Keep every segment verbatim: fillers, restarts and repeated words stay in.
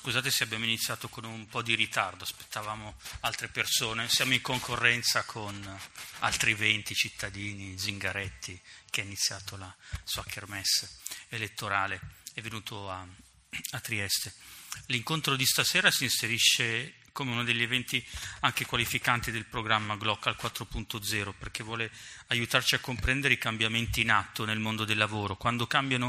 Scusate se abbiamo iniziato con un po' di ritardo, aspettavamo altre persone, siamo in concorrenza con altri venti cittadini zingaretti che ha iniziato la sua kermesse elettorale, è venuto a, a Trieste. L'incontro di stasera si inserisce come uno degli eventi anche qualificanti del programma Glocal quattro punto zero, perché vuole aiutarci a comprendere i cambiamenti in atto nel mondo del lavoro. Quando cambiano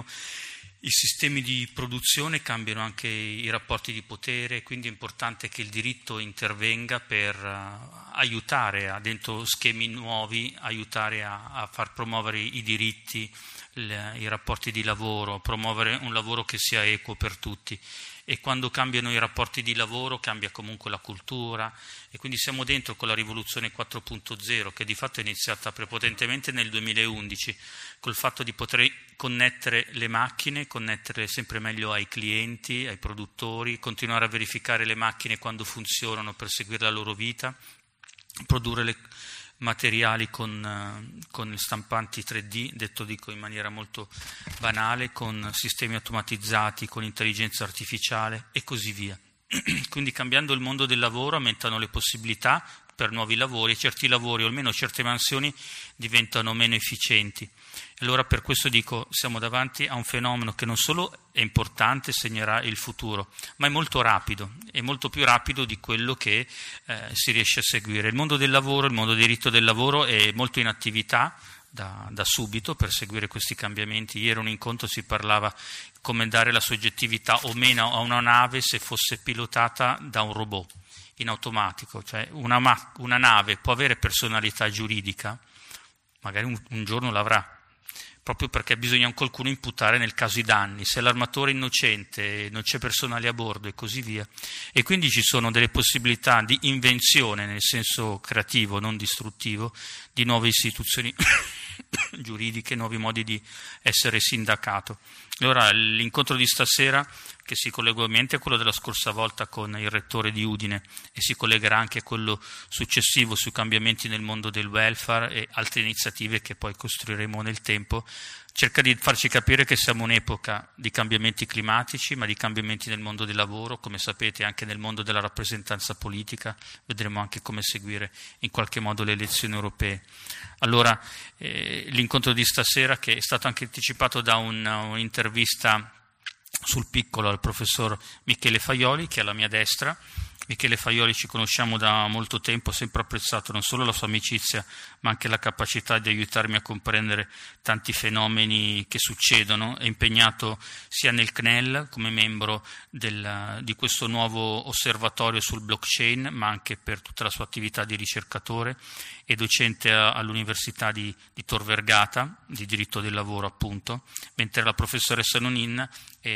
i sistemi di produzione cambiano anche i rapporti di potere, quindi è importante che il diritto intervenga per uh, aiutare a, dentro schemi nuovi, aiutare a, a far promuovere i diritti, le, i rapporti di lavoro, promuovere un lavoro che sia equo per tutti. E quando cambiano i rapporti di lavoro cambia comunque la cultura, e quindi siamo dentro con la rivoluzione quattro punto zero, che di fatto è iniziata prepotentemente nel duemilaundici, col fatto di poter connettere le macchine, connetterle sempre meglio ai clienti, ai produttori, continuare a verificare le macchine quando funzionano per seguire la loro vita, produrre le materiali con, con stampanti tre D, detto dico in maniera molto banale, con sistemi automatizzati, con intelligenza artificiale e così via. Quindi cambiando il mondo del lavoro aumentano le possibilità per nuovi lavori e certi lavori, o almeno certe mansioni, diventano meno efficienti. Allora per questo dico, siamo davanti a un fenomeno che non solo è importante, segnerà il futuro, ma è molto rapido, è molto più rapido di quello che eh, si riesce a seguire. Il mondo del lavoro, il mondo del diritto del lavoro è molto in attività da, da subito per seguire questi cambiamenti. Ieri a un incontro si parlava come dare la soggettività o meno a una nave se fosse pilotata da un robot in automatico, cioè una, ma- una nave può avere personalità giuridica, magari un, un giorno l'avrà, proprio perché bisogna qualcuno imputare nel caso i danni, se l'armatore è innocente, non c'è personale a bordo e così via. E quindi ci sono delle possibilità di invenzione nel senso creativo, non distruttivo, di nuove istituzioni giuridiche, nuovi modi di essere sindacato. Allora l'incontro di stasera, che si collega ovviamente a quello della scorsa volta con il rettore di Udine e si collegherà anche a quello successivo sui cambiamenti nel mondo del welfare e altre iniziative che poi costruiremo nel tempo, cerca di farci capire che siamo un'epoca di cambiamenti climatici, ma di cambiamenti nel mondo del lavoro, come sapete anche nel mondo della rappresentanza politica, vedremo anche come seguire in qualche modo le elezioni europee. Allora eh, l'incontro di stasera, che è stato anche anticipato da un, un'intervista sul piccolo al professor Michele Faioli, che è alla mia destra. Michele Faioli ci conosciamo da molto tempo, ho sempre apprezzato non solo la sua amicizia ma anche la capacità di aiutarmi a comprendere tanti fenomeni che succedono. È impegnato sia nel C N E L come membro del, di questo nuovo osservatorio sul blockchain, ma anche per tutta la sua attività di ricercatore, è docente a, all'Università di, di Tor Vergata di diritto del lavoro appunto, mentre la professoressa Nonin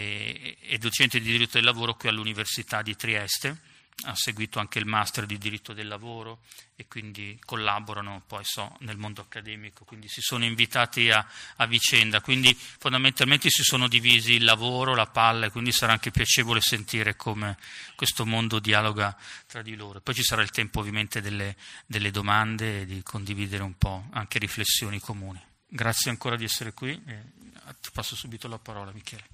è, è docente di diritto del lavoro qui all'Università di Trieste. Ha seguito anche il master di diritto del lavoro e quindi collaborano poi so nel mondo accademico, quindi si sono invitati a, a vicenda, quindi fondamentalmente si sono divisi il lavoro, la palla, e quindi sarà anche piacevole sentire come questo mondo dialoga tra di loro. Poi ci sarà il tempo ovviamente delle, delle domande e di condividere un po' anche riflessioni comuni. Grazie ancora di essere qui e ti passo subito la parola, Michele.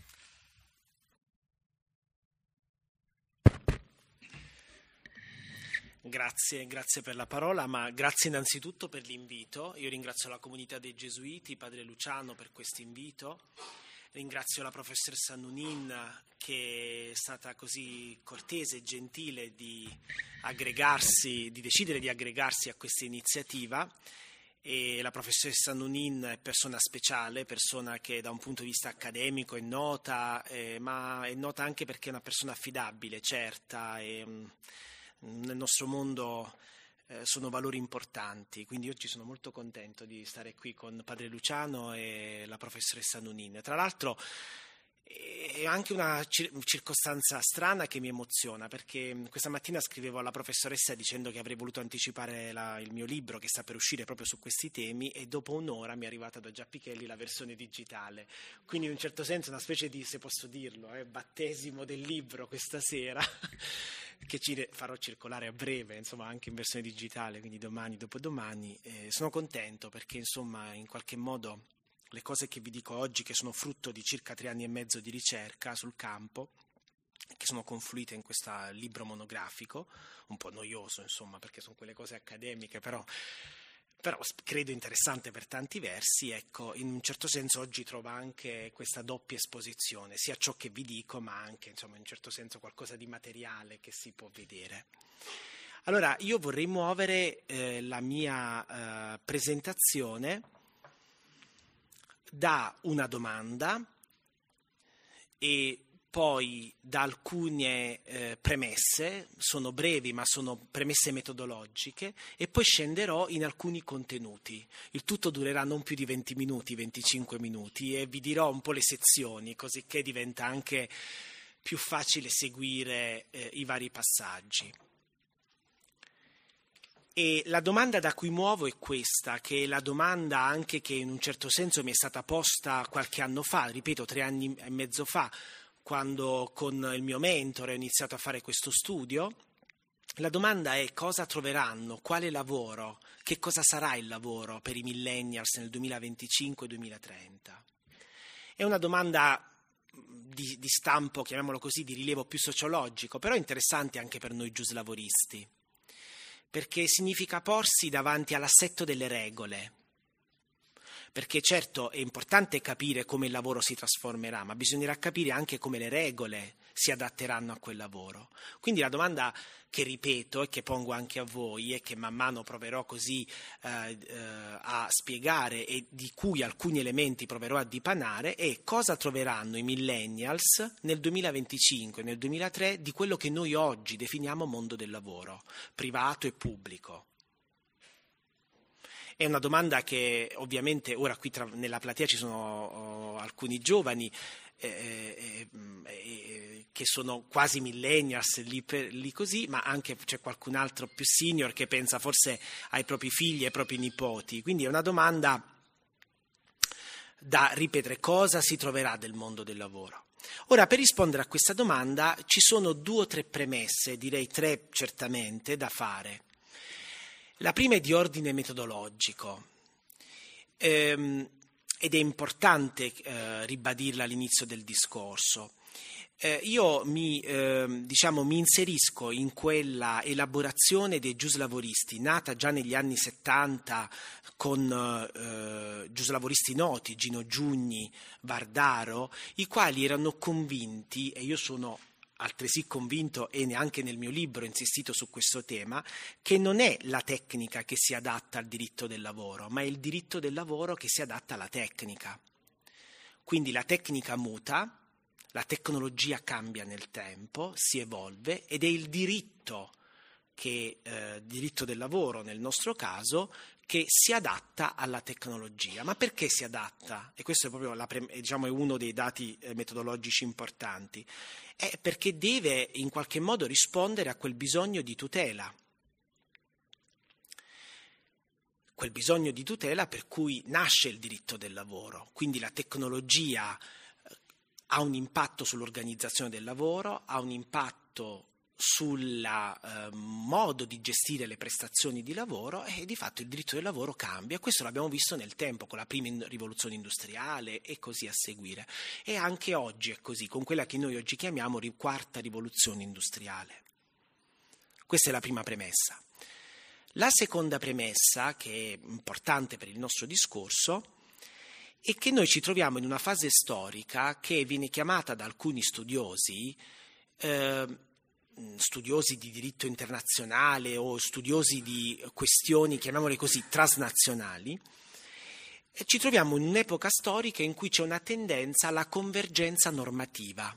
Grazie, grazie per la parola, ma grazie innanzitutto per l'invito. Io ringrazio la comunità dei Gesuiti, Padre Luciano, per questo invito. Ringrazio la professoressa Nonin, che è stata così cortese e gentile di aggregarsi, di decidere di aggregarsi a questa iniziativa. E la professoressa Nonin è persona speciale, persona che da un punto di vista accademico è nota, eh, ma è nota anche perché è una persona affidabile, certa, e nel nostro mondo eh, sono valori importanti, quindi oggi sono molto contento di stare qui con Padre Luciano e la professoressa Nonin. Tra l'altro è anche una circostanza strana che mi emoziona, perché questa mattina scrivevo alla professoressa dicendo che avrei voluto anticipare la, il mio libro che sta per uscire proprio su questi temi, e dopo un'ora mi è arrivata da Giappichelli la versione digitale, quindi in un certo senso una specie di, se posso dirlo, eh, battesimo del libro questa sera che ci farò circolare a breve, insomma anche in versione digitale, quindi domani, dopodomani. Eh, sono contento perché insomma in qualche modo le cose che vi dico oggi, che sono frutto di circa tre anni e mezzo di ricerca sul campo, che sono confluite in questo libro monografico, un po' noioso insomma perché sono quelle cose accademiche, però, però credo interessante per tanti versi. Ecco, in un certo senso oggi trova anche questa doppia esposizione, sia ciò che vi dico ma anche insomma in un certo senso qualcosa di materiale che si può vedere. Allora io vorrei muovere eh, la mia eh, presentazione da una domanda e poi da alcune eh, premesse, sono brevi ma sono premesse metodologiche, e poi scenderò in alcuni contenuti. Il tutto durerà non più di venti minuti, venticinque minuti, e vi dirò un po' le sezioni, così che diventa anche più facile seguire eh, i vari passaggi. E la domanda da cui muovo è questa, che è la domanda anche che in un certo senso mi è stata posta qualche anno fa, ripeto tre anni e mezzo fa, quando con il mio mentore ho iniziato a fare questo studio. La domanda è: cosa troveranno, quale lavoro, che cosa sarà il lavoro per i millennials nel duemilaventicinque duemilatrenta? È una domanda di, di stampo, chiamiamolo così, di rilievo più sociologico, però interessante anche per noi giuslavoristi, perché significa porsi davanti all'assetto delle regole. Perché certo è importante capire come il lavoro si trasformerà, ma bisognerà capire anche come le regole si adatteranno a quel lavoro. Quindi la domanda che ripeto e che pongo anche a voi e che man mano proverò così eh, eh, a spiegare e di cui alcuni elementi proverò a dipanare è: cosa troveranno i millennials nel duemilaventicinque, nel duemilatré di quello che noi oggi definiamo mondo del lavoro, privato e pubblico? È una domanda che ovviamente ora qui tra, nella platea ci sono oh, alcuni giovani eh, eh, che sono quasi millennials lì, per, lì così, ma anche c'è qualcun altro più senior che pensa forse ai propri figli e ai propri nipoti. Quindi è una domanda da ripetere: cosa si troverà del mondo del lavoro? Ora, per rispondere a questa domanda ci sono due o tre premesse, direi tre certamente, da fare. La prima è di ordine metodologico ehm, ed è importante eh, ribadirla all'inizio del discorso. Eh, io mi, eh, diciamo, mi inserisco in quella elaborazione dei giuslavoristi nata già negli anni settanta con eh, giuslavoristi noti, Gino Giugni, Vardaro, i quali erano convinti, e io sono altresì convinto e neanche nel mio libro ho insistito su questo tema, che non è la tecnica che si adatta al diritto del lavoro, ma è il diritto del lavoro che si adatta alla tecnica. Quindi la tecnica muta, la tecnologia cambia nel tempo, si evolve, ed è il diritto, che, eh, diritto del lavoro nel nostro caso, che si adatta alla tecnologia. Ma perché si adatta? E questo è proprio la, diciamo, è uno dei dati eh, metodologici importanti. È perché deve in qualche modo rispondere a quel bisogno di tutela. Quel bisogno di tutela per cui nasce il diritto del lavoro. Quindi la tecnologia ha un impatto sull'organizzazione del lavoro, ha un impatto sul eh, modo di gestire le prestazioni di lavoro, e di fatto il diritto del lavoro cambia. Questo l'abbiamo visto nel tempo con la prima in- rivoluzione industriale e così a seguire, e anche oggi è così con quella che noi oggi chiamiamo ri- quarta rivoluzione industriale. Questa è la prima premessa. La seconda premessa, che è importante per il nostro discorso, è che noi ci troviamo in una fase storica che viene chiamata da alcuni studiosi eh, studiosi di diritto internazionale o studiosi di questioni, chiamiamole così, transnazionali. E ci troviamo in un'epoca storica in cui c'è una tendenza alla convergenza normativa.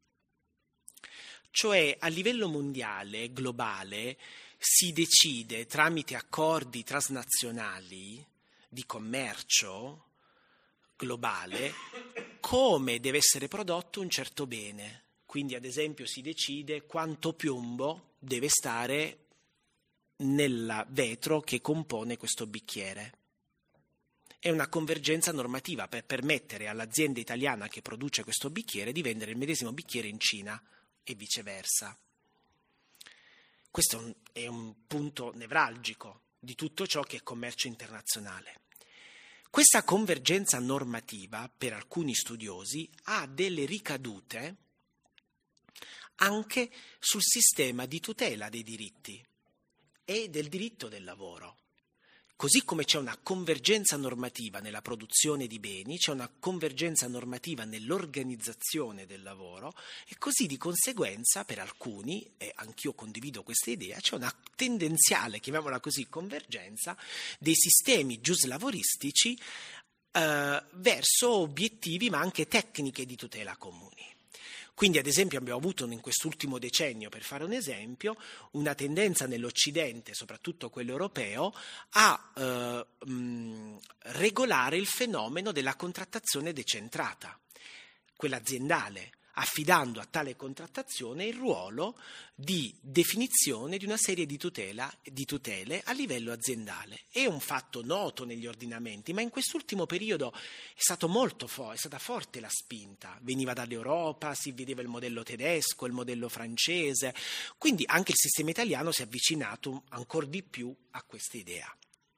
Cioè a livello mondiale, globale, si decide tramite accordi transnazionali di commercio globale come deve essere prodotto un certo bene. Quindi ad esempio si decide quanto piombo deve stare nel vetro che compone questo bicchiere. È una convergenza normativa per permettere all'azienda italiana che produce questo bicchiere di vendere il medesimo bicchiere in Cina e viceversa. Questo è un, è un punto nevralgico di tutto ciò che è commercio internazionale. Questa convergenza normativa, per alcuni studiosi, ha delle ricadute anche sul sistema di tutela dei diritti e del diritto del lavoro. Così come c'è una convergenza normativa nella produzione di beni, c'è una convergenza normativa nell'organizzazione del lavoro e così di conseguenza per alcuni, e anch'io condivido questa idea, c'è una tendenziale, chiamiamola così, convergenza dei sistemi giuslavoristici eh, verso obiettivi ma anche tecniche di tutela comuni. Quindi ad esempio abbiamo avuto in quest'ultimo decennio, per fare un esempio, una tendenza nell'Occidente, soprattutto quello europeo, a eh, mh, regolare il fenomeno della contrattazione decentrata, quella aziendale, affidando a tale contrattazione il ruolo di definizione di una serie di, tutela, di tutele a livello aziendale. È un fatto noto negli ordinamenti, ma in quest'ultimo periodo è stato molto fo- è stata forte la spinta. Veniva dall'Europa, si vedeva il modello tedesco, il modello francese, quindi anche il sistema italiano si è avvicinato ancora di più a questa idea.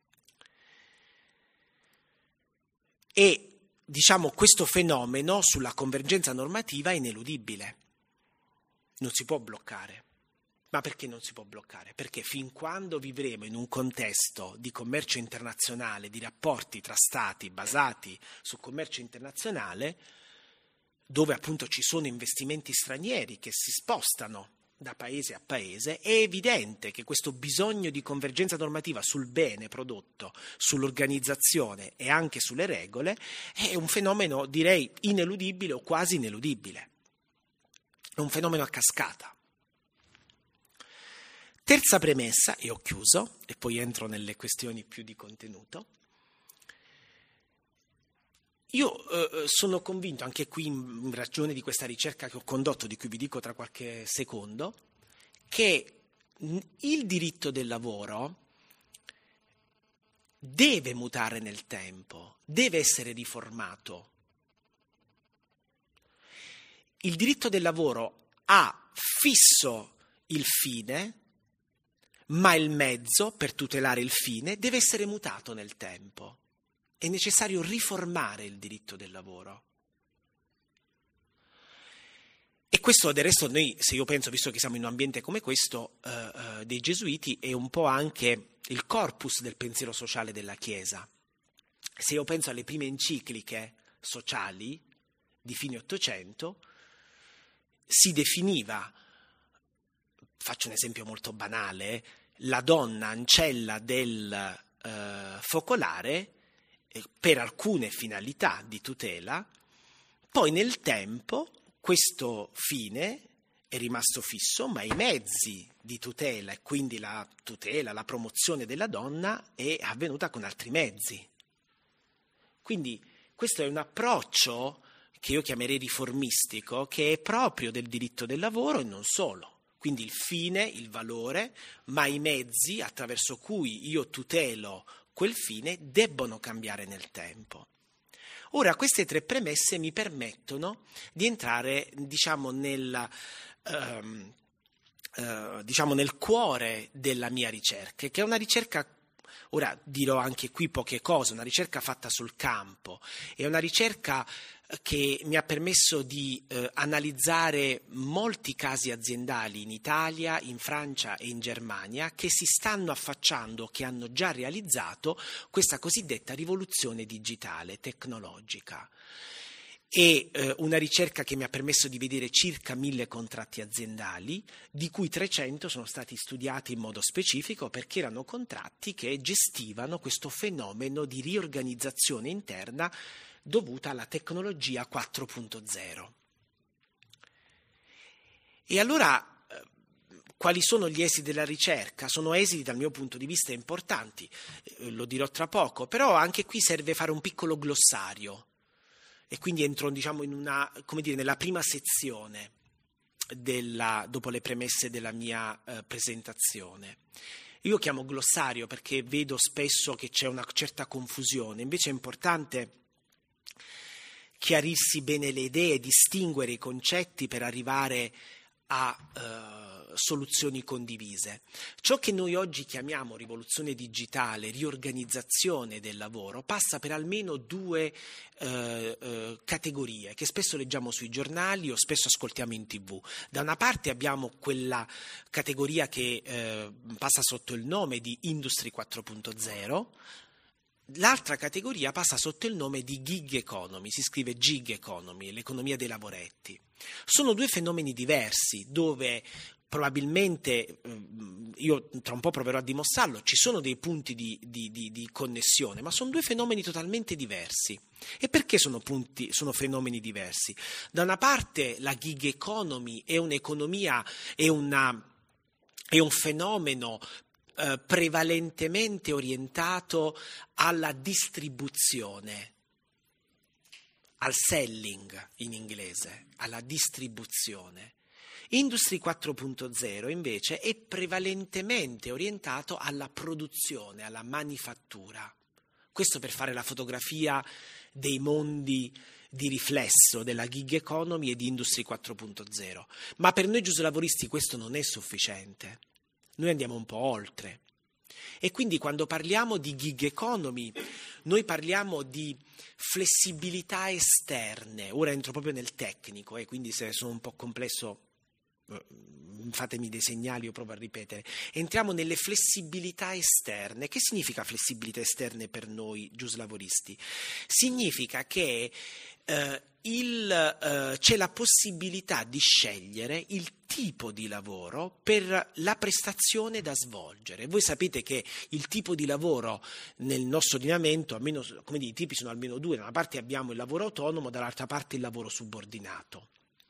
E diciamo, questo fenomeno sulla convergenza normativa è ineludibile, non si può bloccare. Ma perché non si può bloccare? Perché fin quando vivremo in un contesto di commercio internazionale, di rapporti tra stati basati sul commercio internazionale, dove appunto ci sono investimenti stranieri che si spostano da paese a paese, è evidente che questo bisogno di convergenza normativa sul bene prodotto, sull'organizzazione e anche sulle regole è un fenomeno, direi, ineludibile o quasi ineludibile. È un fenomeno a cascata. Terza premessa, e ho chiuso, e poi entro nelle questioni più di contenuto. Io eh, sono convinto, anche qui in, in ragione di questa ricerca che ho condotto, di cui vi dico tra qualche secondo, che il diritto del lavoro deve mutare nel tempo, deve essere riformato. Il diritto del lavoro ha fisso il fine, ma il mezzo per tutelare il fine deve essere mutato nel tempo. È necessario riformare il diritto del lavoro. E questo del resto noi, se io penso, visto che siamo in un ambiente come questo, eh, eh, dei Gesuiti, è un po' anche il corpus del pensiero sociale della Chiesa. Se io penso alle prime encicliche sociali di fine Ottocento, si definiva, faccio un esempio molto banale, la donna ancella del eh, focolare per alcune finalità di tutela, poi nel tempo questo fine è rimasto fisso, ma i mezzi di tutela e quindi la tutela, la promozione della donna è avvenuta con altri mezzi. Quindi questo è un approccio che io chiamerei riformistico, che è proprio del diritto del lavoro e non solo. Quindi il fine, il valore, ma i mezzi attraverso cui io tutelo quel fine debbono cambiare nel tempo. Ora, queste tre premesse mi permettono di entrare, diciamo, nel, ehm, eh, diciamo, nel cuore della mia ricerca, che è una ricerca, ora dirò anche qui poche cose, una ricerca fatta sul campo, è una ricerca che mi ha permesso di eh, analizzare molti casi aziendali in Italia, in Francia e in Germania che si stanno affacciando, che hanno già realizzato questa cosiddetta rivoluzione digitale, tecnologica. È eh, una ricerca che mi ha permesso di vedere circa mille contratti aziendali, di cui trecento sono stati studiati in modo specifico perché erano contratti che gestivano questo fenomeno di riorganizzazione interna dovuta alla tecnologia quattro punto zero. E allora, eh, quali sono gli esiti della ricerca? Sono esiti dal mio punto di vista importanti, eh, lo dirò tra poco, però anche qui serve fare un piccolo glossario e quindi entro, diciamo, in una, come dire, nella prima sezione della, dopo le premesse della mia eh, presentazione. Io chiamo glossario perché vedo spesso che c'è una certa confusione, invece è importante chiarirsi bene le idee, distinguere i concetti per arrivare a eh, soluzioni condivise. Ciò che noi oggi chiamiamo rivoluzione digitale, riorganizzazione del lavoro, passa per almeno due eh, eh, categorie che spesso leggiamo sui giornali o spesso ascoltiamo in tivù. Da una parte abbiamo quella categoria che eh, passa sotto il nome di Industry quattro punto zero. L'altra categoria passa sotto il nome di gig economy, si scrive gig economy, l'economia dei lavoretti. Sono due fenomeni diversi dove probabilmente, io tra un po' proverò a dimostrarlo, ci sono dei punti di, di, di, di connessione, ma sono due fenomeni totalmente diversi. E perché sono, punti, sono fenomeni diversi? Da una parte la gig economy è un'economia, è, una, è un fenomeno Eh, prevalentemente orientato alla distribuzione, al selling in inglese, alla distribuzione. Industry quattro punto zero invece è prevalentemente orientato alla produzione, alla manifattura. Questo per fare la fotografia dei mondi di riflesso della gig economy e di Industry quattro punto zero. Ma per noi giuslavoristi questo non è sufficiente. Noi andiamo un po' oltre e quindi quando parliamo di gig economy noi parliamo di flessibilità esterne. Ora entro proprio nel tecnico e eh, quindi se sono un po' complesso fatemi dei segnali, io provo a ripetere. Entriamo nelle flessibilità esterne. Che significa flessibilità esterne per noi giuslavoristi? Significa che eh, il, eh, c'è la possibilità di scegliere il tipo di lavoro per la prestazione da svolgere. Voi sapete che il tipo di lavoro nel nostro ordinamento, almeno, come dire, i tipi sono almeno due. Da una parte abbiamo il lavoro autonomo, dall'altra parte il lavoro subordinato.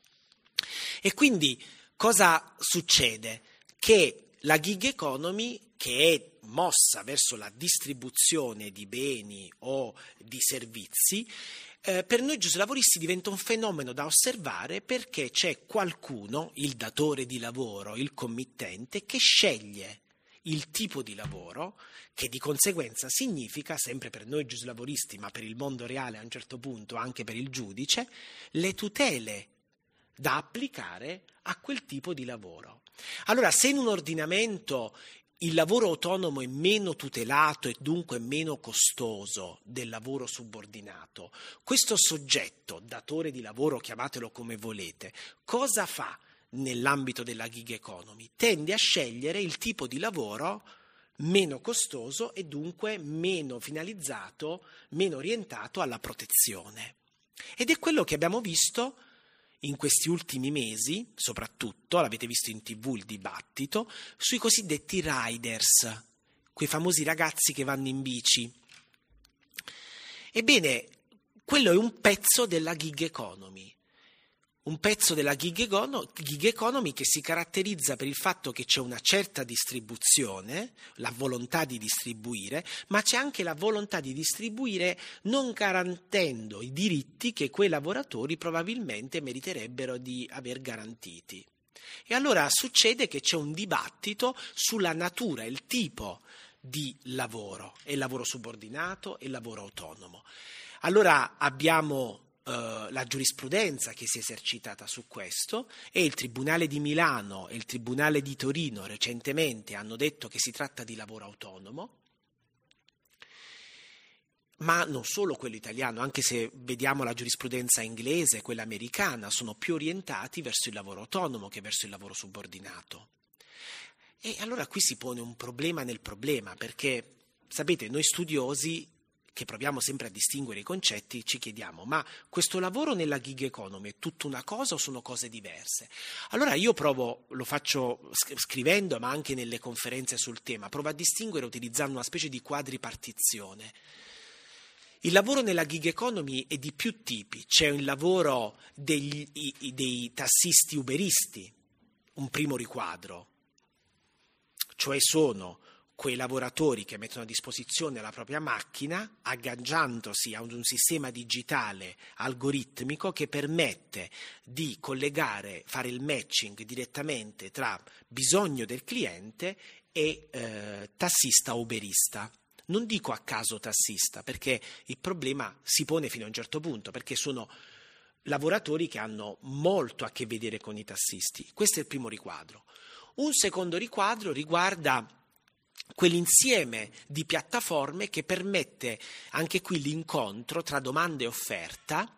E quindi cosa succede? Che la gig economy, che è mossa verso la distribuzione di beni o di servizi, eh, per noi giuslavoristi diventa un fenomeno da osservare perché c'è qualcuno, il datore di lavoro, il committente, che sceglie il tipo di lavoro, che di conseguenza significa, sempre per noi giuslavoristi, ma per il mondo reale a un certo punto anche per il giudice, le tutele da applicare a quel tipo di lavoro. Allora, se in un ordinamento il lavoro autonomo è meno tutelato e dunque meno costoso del lavoro subordinato, questo soggetto, datore di lavoro, chiamatelo come volete, cosa fa nell'ambito della gig economy? Tende a scegliere il tipo di lavoro meno costoso e dunque meno finalizzato, meno orientato alla protezione. Ed è quello che abbiamo visto in questi ultimi mesi, soprattutto, l'avete visto in tivù il dibattito, sui cosiddetti riders, quei famosi ragazzi che vanno in bici. Ebbene, quello è un pezzo della gig economy, un pezzo della gig economy che si caratterizza per il fatto che c'è una certa distribuzione, la volontà di distribuire, ma c'è anche la volontà di distribuire non garantendo i diritti che quei lavoratori probabilmente meriterebbero di aver garantiti. E allora succede che c'è un dibattito sulla natura, il tipo di lavoro, e il lavoro subordinato e il lavoro autonomo. Allora abbiamo Uh, la giurisprudenza che si è esercitata su questo e il Tribunale di Milano e il Tribunale di Torino recentemente hanno detto che si tratta di lavoro autonomo, ma non solo quello italiano, anche se vediamo la giurisprudenza inglese e quella americana, sono più orientati verso il lavoro autonomo che verso il lavoro subordinato. E allora qui si pone un problema nel problema, perché sapete, noi studiosi che proviamo sempre a distinguere i concetti, ci chiediamo, ma questo lavoro nella gig economy è tutta una cosa o sono cose diverse? Allora io provo, lo faccio scrivendo, ma anche nelle conferenze sul tema, provo a distinguere utilizzando una specie di quadripartizione. Il lavoro nella gig economy è di più tipi. C'è il lavoro degli, i, dei tassisti uberisti, un primo riquadro, cioè sono quei lavoratori che mettono a disposizione la propria macchina agganciandosi a un sistema digitale algoritmico che permette di collegare, fare il matching direttamente tra bisogno del cliente e eh, tassista uberista. Non dico a caso tassista, perché il problema si pone fino a un certo punto, perché sono lavoratori che hanno molto a che vedere con i tassisti. Questo è il primo riquadro. Un secondo riquadro riguarda quell'insieme di piattaforme che permette anche qui l'incontro tra domanda e offerta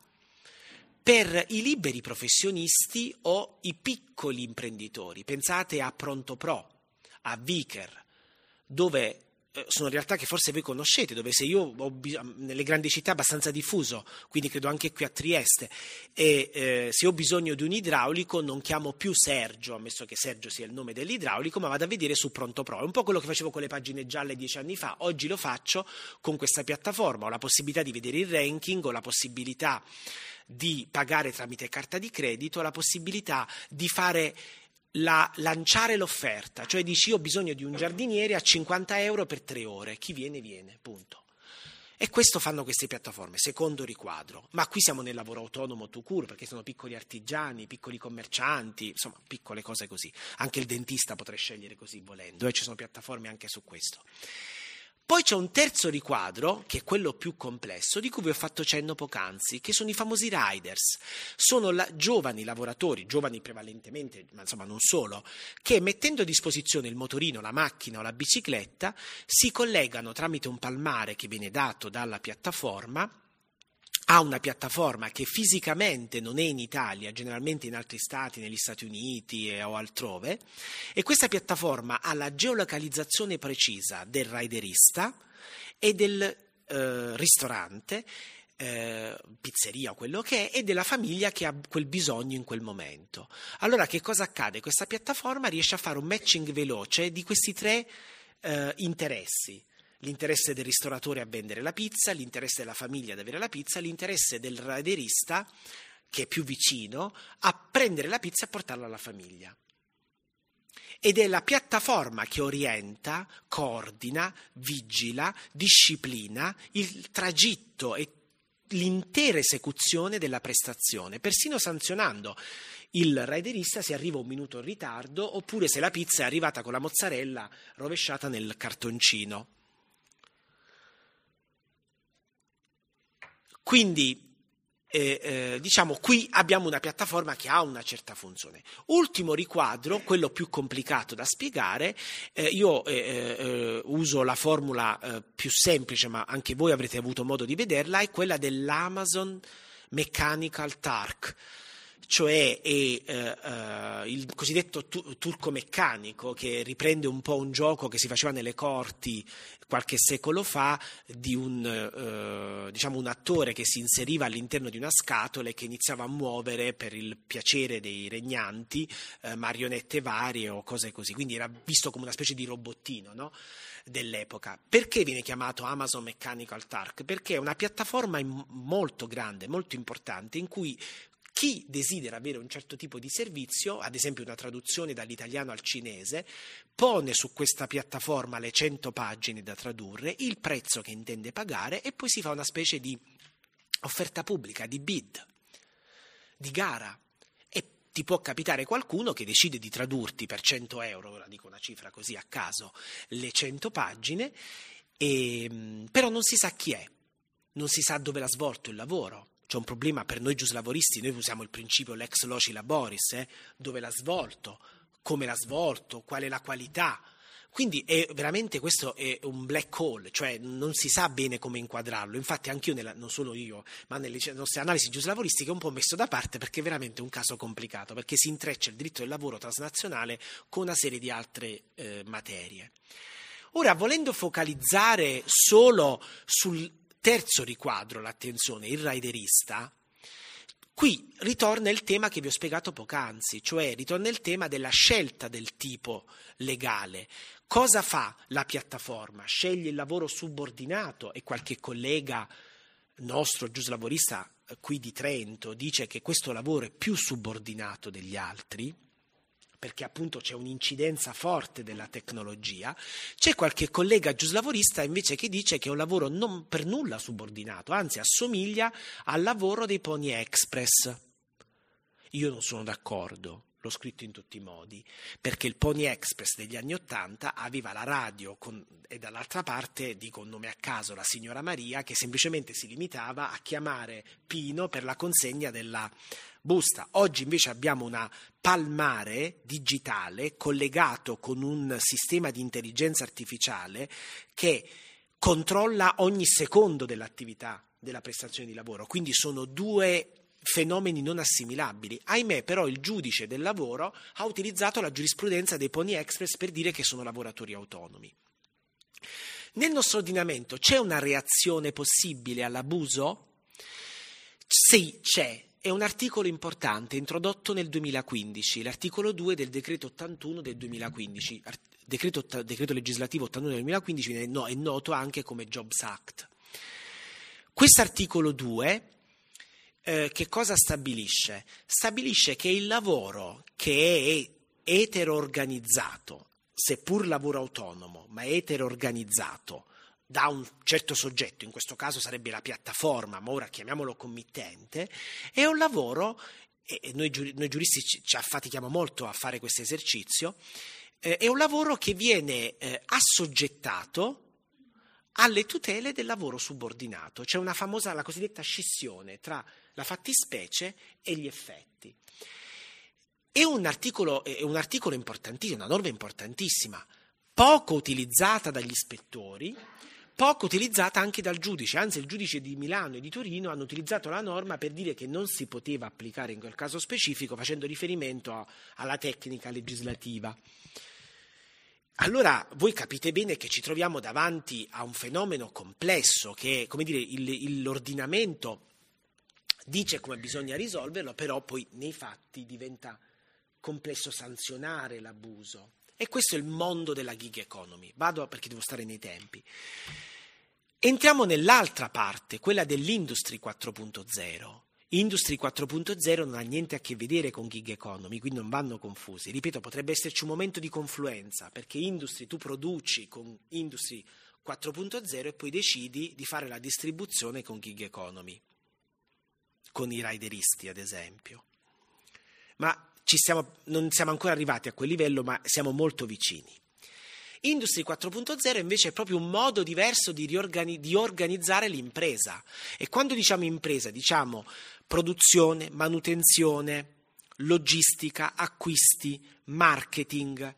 per i liberi professionisti o i piccoli imprenditori. Pensate a Pronto Pro, a Vicker, dove eh, sono realtà che forse voi conoscete, dove se io ho bis- nelle grandi città abbastanza diffuso, quindi credo anche qui a Trieste, e eh, se ho bisogno di un idraulico non chiamo più Sergio, ammesso che Sergio sia il nome dell'idraulico, ma vado a vedere su Pronto Pro. È un po' quello che facevo con le pagine gialle dieci anni fa. Oggi lo faccio con questa piattaforma, ho la possibilità di vedere il ranking, ho la possibilità di pagare tramite carta di credito, la possibilità di fare la, lanciare l'offerta, cioè dici io ho bisogno di un giardiniere a cinquanta euro per tre ore, chi viene viene, punto. E questo fanno queste piattaforme, secondo riquadro, ma qui siamo nel lavoro autonomo tout court, perché sono piccoli artigiani, piccoli commercianti, insomma piccole cose così, anche il dentista potrei scegliere così volendo, e ci sono piattaforme anche su questo. Poi c'è un terzo riquadro, che è quello più complesso, di cui vi ho fatto cenno poc'anzi, che sono i famosi riders. Sono la, giovani lavoratori, giovani prevalentemente, ma insomma non solo, che mettendo a disposizione il motorino, la macchina o la bicicletta, si collegano tramite un palmare che viene dato dalla piattaforma a una piattaforma che fisicamente non è in Italia, generalmente in altri stati, negli Stati Uniti e, o altrove, e questa piattaforma ha la geolocalizzazione precisa del riderista e del eh, ristorante, eh, pizzeria o quello che è, e della famiglia che ha quel bisogno in quel momento. Allora che cosa accade? Questa piattaforma riesce a fare un matching veloce di questi tre eh, interessi. L'interesse del ristoratore a vendere la pizza, l'interesse della famiglia ad avere la pizza, l'interesse del riderista, che è più vicino, a prendere la pizza e portarla alla famiglia. Ed è la piattaforma che orienta, coordina, vigila, disciplina il tragitto e l'intera esecuzione della prestazione, persino sanzionando il riderista se arriva un minuto in ritardo oppure se la pizza è arrivata con la mozzarella rovesciata nel cartoncino. Quindi, eh, eh, diciamo, qui abbiamo una piattaforma che ha una certa funzione. Ultimo riquadro, quello più complicato da spiegare, eh, io eh, eh, uso la formula eh, più semplice, ma anche voi avrete avuto modo di vederla, è quella dell'Amazon Mechanical Turk, cioè è, eh, eh, il cosiddetto tu- turco meccanico, che riprende un po' un gioco che si faceva nelle corti qualche secolo fa di un, eh, diciamo un attore che si inseriva all'interno di una scatola e che iniziava a muovere per il piacere dei regnanti eh, marionette varie o cose così, quindi era visto come una specie di robottino, no? Dell'epoca. Perché viene chiamato Amazon Mechanical Turk? Perché è una piattaforma molto grande, molto importante, in cui chi desidera avere un certo tipo di servizio, ad esempio una traduzione dall'italiano al cinese, pone su questa piattaforma le cento pagine da tradurre, il prezzo che intende pagare e poi si fa una specie di offerta pubblica, di bid, di gara. E ti può capitare qualcuno che decide di tradurti per cento euro, ora dico una cifra così a caso, le cento pagine, e, però non si sa chi è, non si sa dove l'ha svolto il lavoro. C'è un problema per noi giuslavoristi, noi usiamo il principio lex loci laboris, eh? Dove l'ha svolto, come l'ha svolto, qual è la qualità. Quindi è veramente questo è un black hole, cioè non si sa bene come inquadrarlo. Infatti anch'io, nella, non solo io, ma nelle nostre analisi giuslavoristiche un po' messo da parte, perché è veramente un caso complicato, perché si intreccia il diritto del lavoro transnazionale con una serie di altre eh, materie. Ora, volendo focalizzare solo sul terzo riquadro, l'attenzione, il riderista, qui ritorna il tema che vi ho spiegato poc'anzi, cioè ritorna il tema della scelta del tipo legale. Cosa fa la piattaforma? Sceglie il lavoro subordinato, e qualche collega nostro giuslavorista qui di Trento dice che questo lavoro è più subordinato degli altri, perché appunto c'è un'incidenza forte della tecnologia. C'è qualche collega giuslavorista invece che dice che è un lavoro non per nulla subordinato, anzi assomiglia al lavoro dei Pony Express. Io non sono d'accordo. l'ho scritto in tutti i modi, perché il Pony Express degli anni Ottanta aveva la radio con, e dall'altra parte, dico un nome a caso, la signora Maria, che semplicemente si limitava a chiamare Pino per la consegna della busta. Oggi invece abbiamo una palmare digitale collegato con un sistema di intelligenza artificiale che controlla ogni secondo dell'attività della prestazione di lavoro, quindi sono due fenomeni non assimilabili. Ahimè, però, il giudice del lavoro ha utilizzato la giurisprudenza dei Pony Express per dire che sono lavoratori autonomi. Nel nostro ordinamento c'è una reazione possibile all'abuso? Sì, c'è. È un articolo importante introdotto nel duemilaquindici, l'articolo due del decreto ottantuno del duemilaquindici. Decreto, decreto legislativo ottantuno del duemilaquindici è, no, è noto anche come Jobs Act. Quest'articolo due Eh, che cosa stabilisce? Stabilisce che il lavoro che è etero-organizzato, seppur lavoro autonomo, ma etero-organizzato da un certo soggetto, in questo caso sarebbe la piattaforma, ma ora chiamiamolo committente, è un lavoro, e noi, noi giuristi ci, ci affatichiamo molto a fare questo esercizio, eh, è un lavoro che viene eh, assoggettato alle tutele del lavoro subordinato. C'è una famosa, la cosiddetta scissione tra la fattispecie e gli effetti. È un articolo, è un articolo importantissimo, una norma importantissima, poco utilizzata dagli ispettori, poco utilizzata anche dal giudice, anzi il giudice di Milano e di Torino hanno utilizzato la norma per dire che non si poteva applicare in quel caso specifico facendo riferimento a, alla tecnica legislativa. Allora voi capite bene che ci troviamo davanti a un fenomeno complesso che, come dire, il, il, l'ordinamento dice come bisogna risolverlo, però poi nei fatti diventa complesso sanzionare l'abuso. E questo è il mondo della gig economy. Vado perché devo stare nei tempi. Entriamo nell'altra parte, quella dell'Industry quattro punto zero. Industry quattro punto zero non ha niente a che vedere con gig economy, quindi non vanno confusi. Ripeto, potrebbe esserci un momento di confluenza, perché Industry tu produci con Industry quattro punto zero e poi decidi di fare la distribuzione con gig economy, con i rideristi ad esempio. Ma ci siamo, non siamo ancora arrivati a quel livello, ma siamo molto vicini. Industry quattro punto zero invece è proprio un modo diverso di, riorgani- di organizzare l'impresa. E quando diciamo impresa, diciamo produzione, manutenzione, logistica, acquisti, marketing,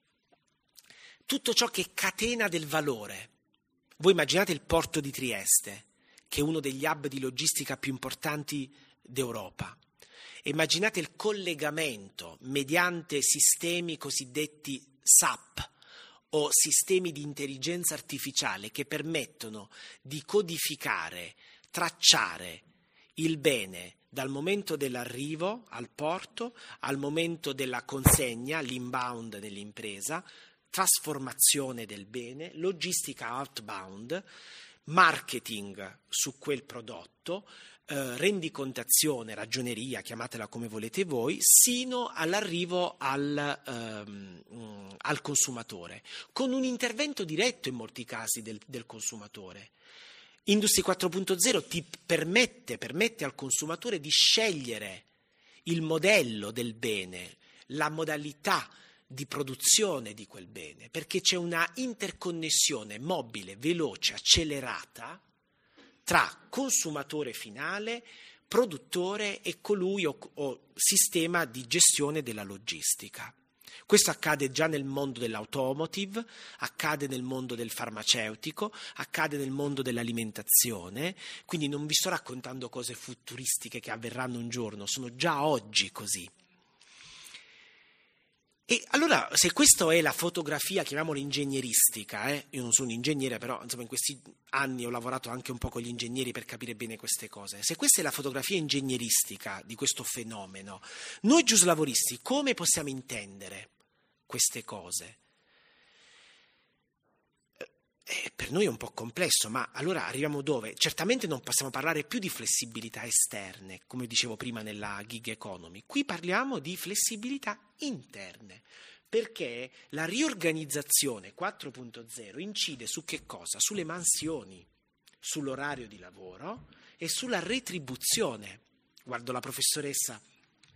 tutto ciò che è catena del valore. Voi immaginate il porto di Trieste, che è uno degli hub di logistica più importanti d'Europa. Immaginate il collegamento mediante sistemi cosiddetti S A P, o sistemi di intelligenza artificiale che permettono di codificare, tracciare il bene dal momento dell'arrivo al porto al momento della consegna, l'inbound nell'impresa, trasformazione del bene, logistica outbound, marketing su quel prodotto, eh, rendicontazione, ragioneria, chiamatela come volete voi, sino all'arrivo al, ehm, al consumatore, con un intervento diretto in molti casi del, del consumatore. Industry quattro punto zero ti permette, permette al consumatore di scegliere il modello del bene, la modalità di produzione di quel bene, perché c'è una interconnessione mobile, veloce, accelerata tra consumatore finale, produttore e colui o, o sistema di gestione della logistica. Questo accade già nel mondo dell'automotive, accade nel mondo del farmaceutico, accade nel mondo dell'alimentazione, quindi non vi sto raccontando cose futuristiche che avverranno un giorno, sono già oggi così. E allora, se questa è la fotografia, chiamiamola ingegneristica, eh? Io non sono un ingegnere, però insomma in questi anni ho lavorato anche un po' con gli ingegneri per capire bene queste cose. Se questa è la fotografia ingegneristica di questo fenomeno, noi giuslavoristi come possiamo intendere queste cose? Eh, per noi è un po' complesso, ma allora arriviamo dove? Certamente non possiamo parlare più di flessibilità esterne, come dicevo prima nella gig economy. Qui parliamo di flessibilità interne, perché la riorganizzazione quattro punto zero incide su che cosa? Sulle mansioni, sull'orario di lavoro e sulla retribuzione. Guardo la professoressa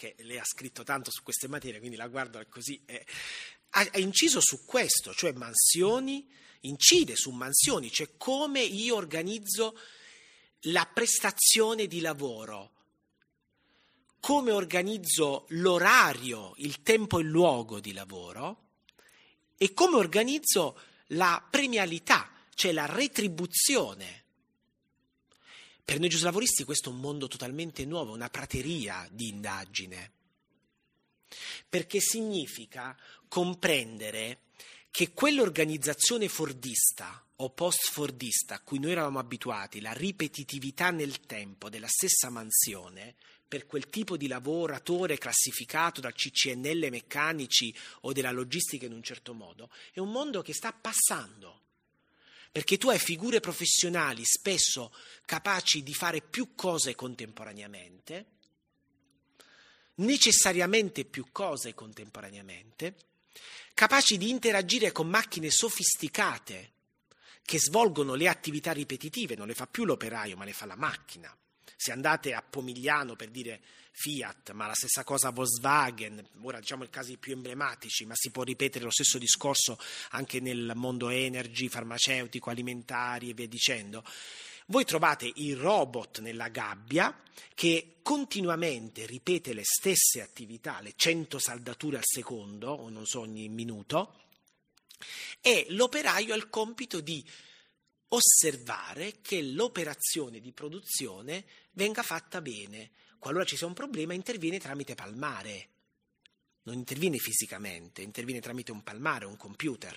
perché lei ha scritto tanto su queste materie, quindi la guardo così, eh, ha, ha inciso su questo, cioè mansioni, incide su mansioni, cioè come io organizzo la prestazione di lavoro, come organizzo l'orario, il tempo e il luogo di lavoro e come organizzo la premialità, cioè la retribuzione. Per noi giuslavoristi questo è un mondo totalmente nuovo, una prateria di indagine, perché significa comprendere che quell'organizzazione fordista o post-fordista a cui noi eravamo abituati, la ripetitività nel tempo della stessa mansione, per quel tipo di lavoratore classificato da C C N L meccanici o della logistica in un certo modo, è un mondo che sta passando. Perché tu hai figure professionali spesso capaci di fare più cose contemporaneamente, necessariamente più cose contemporaneamente, capaci di interagire con macchine sofisticate che svolgono le attività ripetitive, non le fa più l'operaio ma le fa la macchina. Se andate a Pomigliano, per dire Fiat, ma la stessa cosa Volkswagen, ora diciamo i casi più emblematici, ma si può ripetere lo stesso discorso anche nel mondo energy, farmaceutico, alimentari e via dicendo, voi trovate il robot nella gabbia che continuamente ripete le stesse attività, le cento saldature al secondo, o non so, ogni minuto, e l'operaio ha il compito di osservare che l'operazione di produzione venga fatta bene. Qualora ci sia un problema, interviene tramite palmare. Non interviene fisicamente, interviene tramite un palmare, un computer.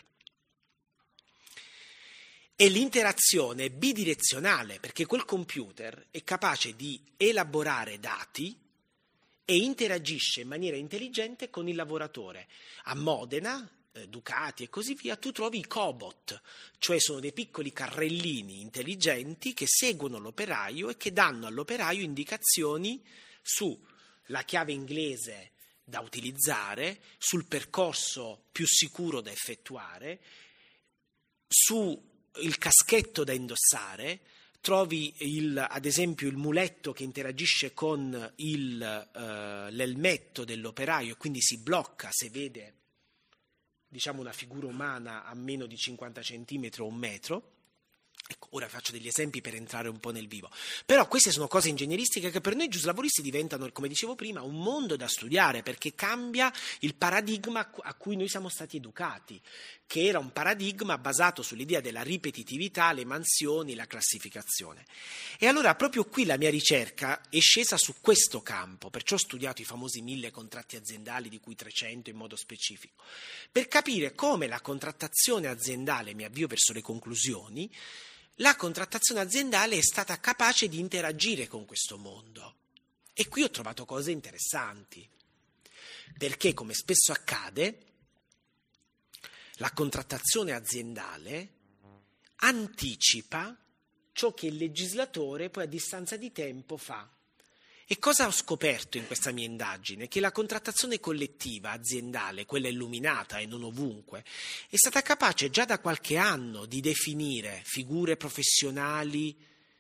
E l'interazione è bidirezionale, perché quel computer è capace di elaborare dati e interagisce in maniera intelligente con il lavoratore. A Modena, Ducati e così via, tu trovi i cobot, cioè sono dei piccoli carrellini intelligenti che seguono l'operaio e che danno all'operaio indicazioni sulla chiave inglese da utilizzare, sul percorso più sicuro da effettuare, sul caschetto da indossare. Trovi il, ad esempio il muletto che interagisce con il, uh, l'elmetto dell'operaio e quindi si blocca se vede, diciamo, una figura umana a meno di cinquanta centimetri o un metro. Ecco, ora faccio degli esempi per entrare un po' nel vivo. Però queste sono cose ingegneristiche che per noi giuslavoristi diventano, come dicevo prima, un mondo da studiare, perché cambia il paradigma a cui noi siamo stati educati, che era un paradigma basato sull'idea della ripetitività, le mansioni, la classificazione. E allora proprio qui la mia ricerca è scesa su questo campo, perciò ho studiato i famosi mille contratti aziendali, di cui trecento in modo specifico, per capire come la contrattazione aziendale, mi avvio verso le conclusioni, la contrattazione aziendale è stata capace di interagire con questo mondo. E qui ho trovato cose interessanti, perché, come spesso accade, la contrattazione aziendale anticipa ciò che il legislatore poi a distanza di tempo fa. E cosa ho scoperto in questa mia indagine? Che la contrattazione collettiva aziendale, quella illuminata e non ovunque, è stata capace già da qualche anno di definire figure professionali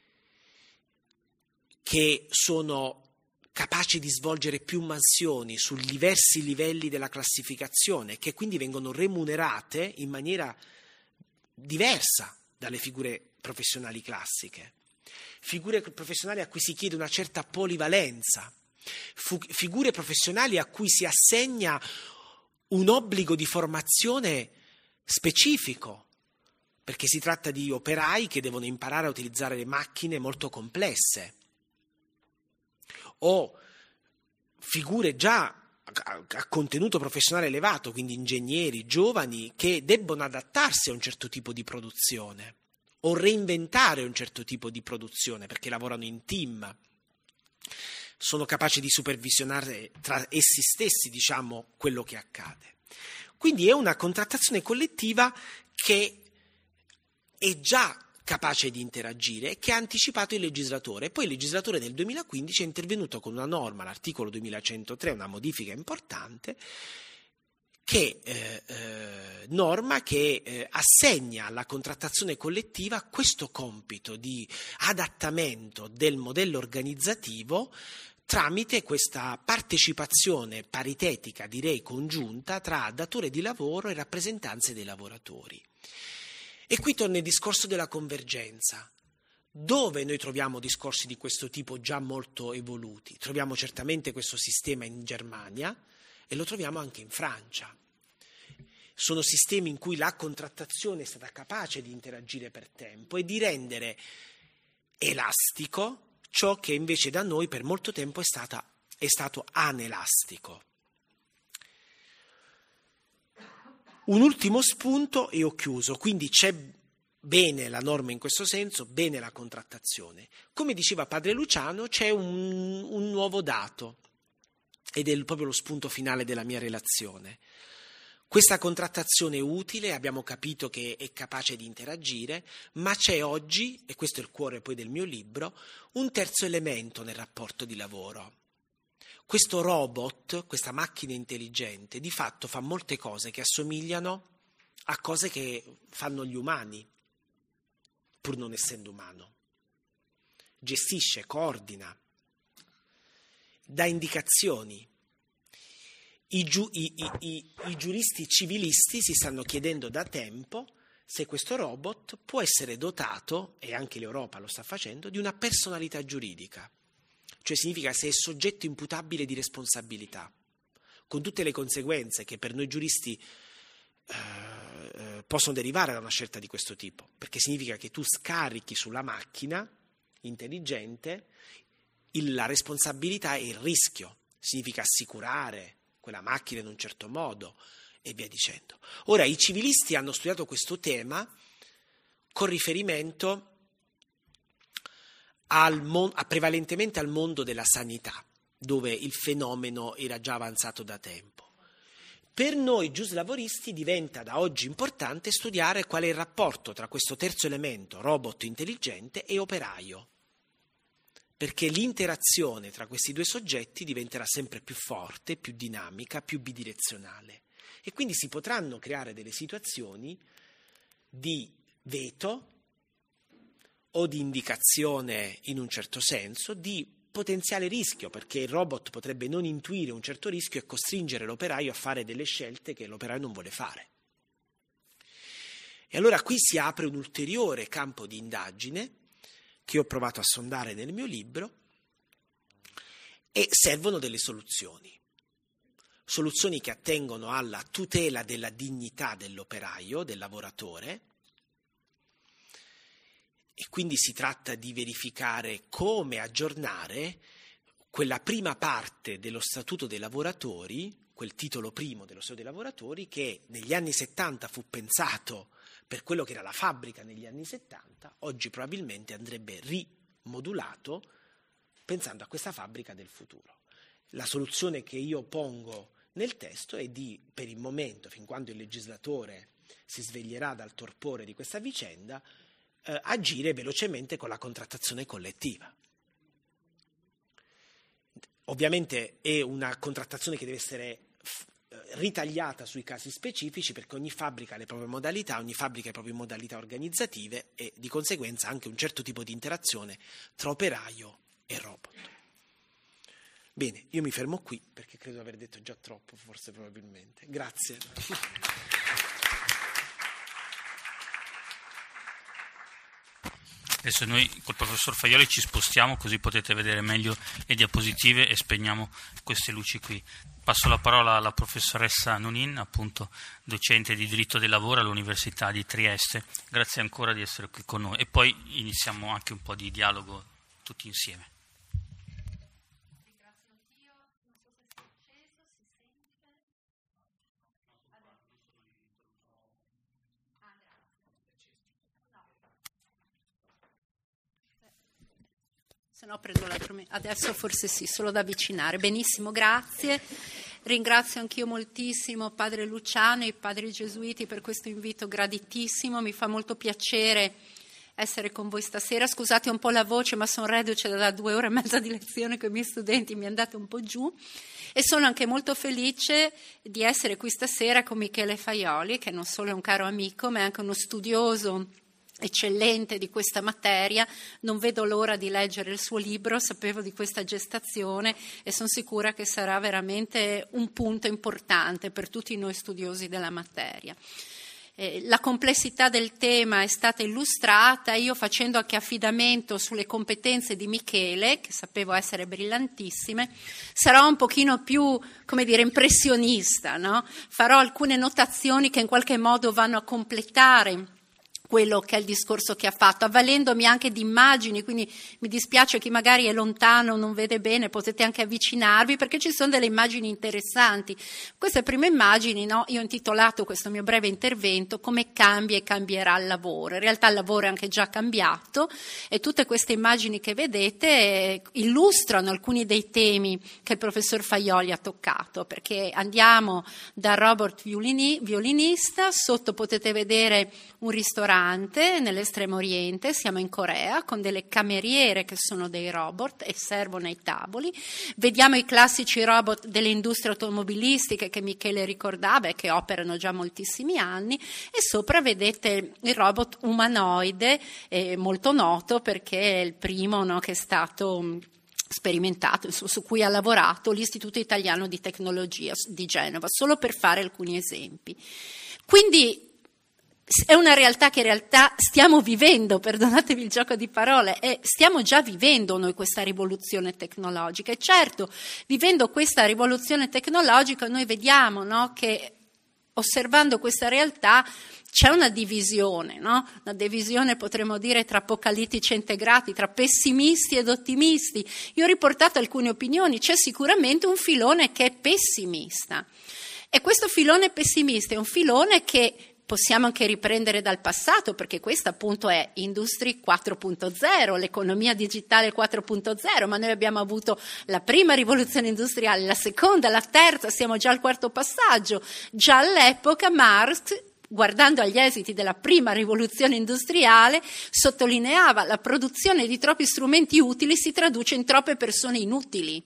che sono capaci di svolgere più mansioni su diversi livelli della classificazione, che quindi vengono remunerate in maniera diversa dalle figure professionali classiche. Figure professionali a cui si chiede una certa polivalenza, figure professionali a cui si assegna un obbligo di formazione specifico, perché si tratta di operai che devono imparare a utilizzare le macchine molto complesse, o figure già a contenuto professionale elevato, quindi ingegneri giovani che debbono adattarsi a un certo tipo di produzione o reinventare un certo tipo di produzione perché lavorano in team, sono capaci di supervisionare tra essi stessi, diciamo, quello che accade. Quindi è una contrattazione collettiva che è già capace di interagire e che ha anticipato il legislatore. Poi il legislatore nel duemilaquindici è intervenuto con una norma, l'articolo duemilacentotre, una modifica importante, che eh, eh, norma che eh, assegna alla contrattazione collettiva questo compito di adattamento del modello organizzativo tramite questa partecipazione paritetica, direi congiunta, tra datore di lavoro e rappresentanze dei lavoratori. E qui torna il discorso della convergenza. Dove noi troviamo discorsi di questo tipo già molto evoluti? Troviamo certamente questo sistema in Germania e lo troviamo anche in Francia. Sono sistemi in cui la contrattazione è stata capace di interagire per tempo e di rendere elastico ciò che invece da noi per molto tempo è, stata, è stato anelastico. Un ultimo spunto e ho chiuso, quindi c'è bene la norma in questo senso, bene la contrattazione. Come diceva Padre Luciano, c'è un, un nuovo dato, ed è proprio lo spunto finale della mia relazione. Questa contrattazione è utile, abbiamo capito che è capace di interagire, ma c'è oggi, e questo è il cuore poi del mio libro, un terzo elemento nel rapporto di lavoro. Questo robot, questa macchina intelligente, di fatto fa molte cose che assomigliano a cose che fanno gli umani, pur non essendo umano. Gestisce, coordina, dà indicazioni. I, giu, i, i, i, I giuristi civilisti si stanno chiedendo da tempo se questo robot può essere dotato, e anche l'Europa lo sta facendo, di una personalità giuridica. Cioè significa se è soggetto imputabile di responsabilità, con tutte le conseguenze che per noi giuristi eh, possono derivare da una scelta di questo tipo, perché significa che tu scarichi sulla macchina intelligente il, la responsabilità e il rischio, significa assicurare quella macchina in un certo modo e via dicendo. Ora, i civilisti hanno studiato questo tema con riferimento al mon- a prevalentemente al mondo della sanità, dove il fenomeno era già avanzato da tempo. Per noi giuslavoristi diventa da oggi importante studiare qual è il rapporto tra questo terzo elemento, robot intelligente, e operaio, perché l'interazione tra questi due soggetti diventerà sempre più forte, più dinamica, più bidirezionale, e quindi si potranno creare delle situazioni di veto o di indicazione in un certo senso, di potenziale rischio, perché il robot potrebbe non intuire un certo rischio e costringere l'operaio a fare delle scelte che l'operaio non vuole fare. E allora qui si apre un ulteriore campo di indagine che ho provato a sondare nel mio libro, e servono delle soluzioni. Soluzioni che attengono alla tutela della dignità dell'operaio, del lavoratore, e quindi si tratta di verificare come aggiornare quella prima parte dello Statuto dei lavoratori, quel titolo primo dello Statuto dei lavoratori, che negli anni settanta fu pensato per quello che era la fabbrica negli anni settanta, oggi probabilmente andrebbe rimodulato pensando a questa fabbrica del futuro. La soluzione che io pongo nel testo è di, per il momento, fin quando il legislatore si sveglierà dal torpore di questa vicenda, eh, agire velocemente con la contrattazione collettiva. Ovviamente è una contrattazione che deve essere ritagliata sui casi specifici, perché ogni fabbrica ha le proprie modalità, ogni fabbrica ha le proprie modalità organizzative e di conseguenza anche un certo tipo di interazione tra operaio e robot. Bene, io mi fermo qui perché credo di aver detto già troppo, forse probabilmente. Grazie. Adesso noi col professor Faioli ci spostiamo, così potete vedere meglio le diapositive, e spegniamo queste luci qui. Passo la parola alla professoressa Nunin, appunto docente di diritto del lavoro all'Università di Trieste. Grazie ancora di essere qui con noi, e poi iniziamo anche un po' di dialogo tutti insieme. Se no prendo l'altro, adesso forse sì, solo da avvicinare. Benissimo, grazie. Ringrazio anch'io moltissimo Padre Luciano e i Padri Gesuiti per questo invito graditissimo. Mi fa molto piacere essere con voi stasera. Scusate un po' la voce, ma sono reduce da due ore e mezza di lezione con i miei studenti, mi è andata un po' giù. E sono anche molto felice di essere qui stasera con Michele Faioli, che non solo è un caro amico, ma è anche uno studioso eccellente di questa materia, non vedo l'ora di leggere il suo libro, sapevo di questa gestazione e sono sicura che sarà veramente un punto importante per tutti noi studiosi della materia. Eh, la complessità del tema è stata illustrata, io facendo anche affidamento sulle competenze di Michele, che sapevo essere brillantissime, sarò un pochino più, come dire, impressionista, no? Farò alcune notazioni che in qualche modo vanno a completare quello che è il discorso che ha fatto, avvalendomi anche di immagini, quindi mi dispiace chi magari è lontano, non vede bene, potete anche avvicinarvi perché ci sono delle immagini interessanti. Queste prime immagini, no, io ho intitolato questo mio breve intervento come cambia e cambierà il lavoro. In realtà il lavoro è anche già cambiato e tutte queste immagini che vedete eh, illustrano alcuni dei temi che il professor Faioli ha toccato, perché andiamo dal robot violini, violinista, sotto potete vedere un ristorante nell'estremo oriente, siamo in Corea, con delle cameriere che sono dei robot e servono ai tavoli. Vediamo i classici robot delle industrie automobilistiche che Michele ricordava e che operano già moltissimi anni, e sopra vedete il robot umanoide, eh, molto noto perché è il primo, no, che è stato sperimentato, su, su cui ha lavorato l'Istituto Italiano di Tecnologia di Genova, solo per fare alcuni esempi. Quindi è una realtà che in realtà stiamo vivendo, perdonatevi il gioco di parole, e stiamo già vivendo noi questa rivoluzione tecnologica. E certo, vivendo questa rivoluzione tecnologica noi vediamo, no, che osservando questa realtà c'è una divisione, no? Una divisione potremmo dire tra apocalittici e integrati, tra pessimisti ed ottimisti. Io ho riportato alcune opinioni, c'è sicuramente un filone che è pessimista. E questo filone pessimista è un filone che possiamo anche riprendere dal passato, perché questa appunto è Industry quattro punto zero, l'economia digitale quattro punto zero, ma noi abbiamo avuto la prima rivoluzione industriale, la seconda, la terza, siamo già al quarto passaggio. Già all'epoca Marx, guardando agli esiti della prima rivoluzione industriale, sottolineava la produzione di troppi strumenti utili si traduce in troppe persone inutili.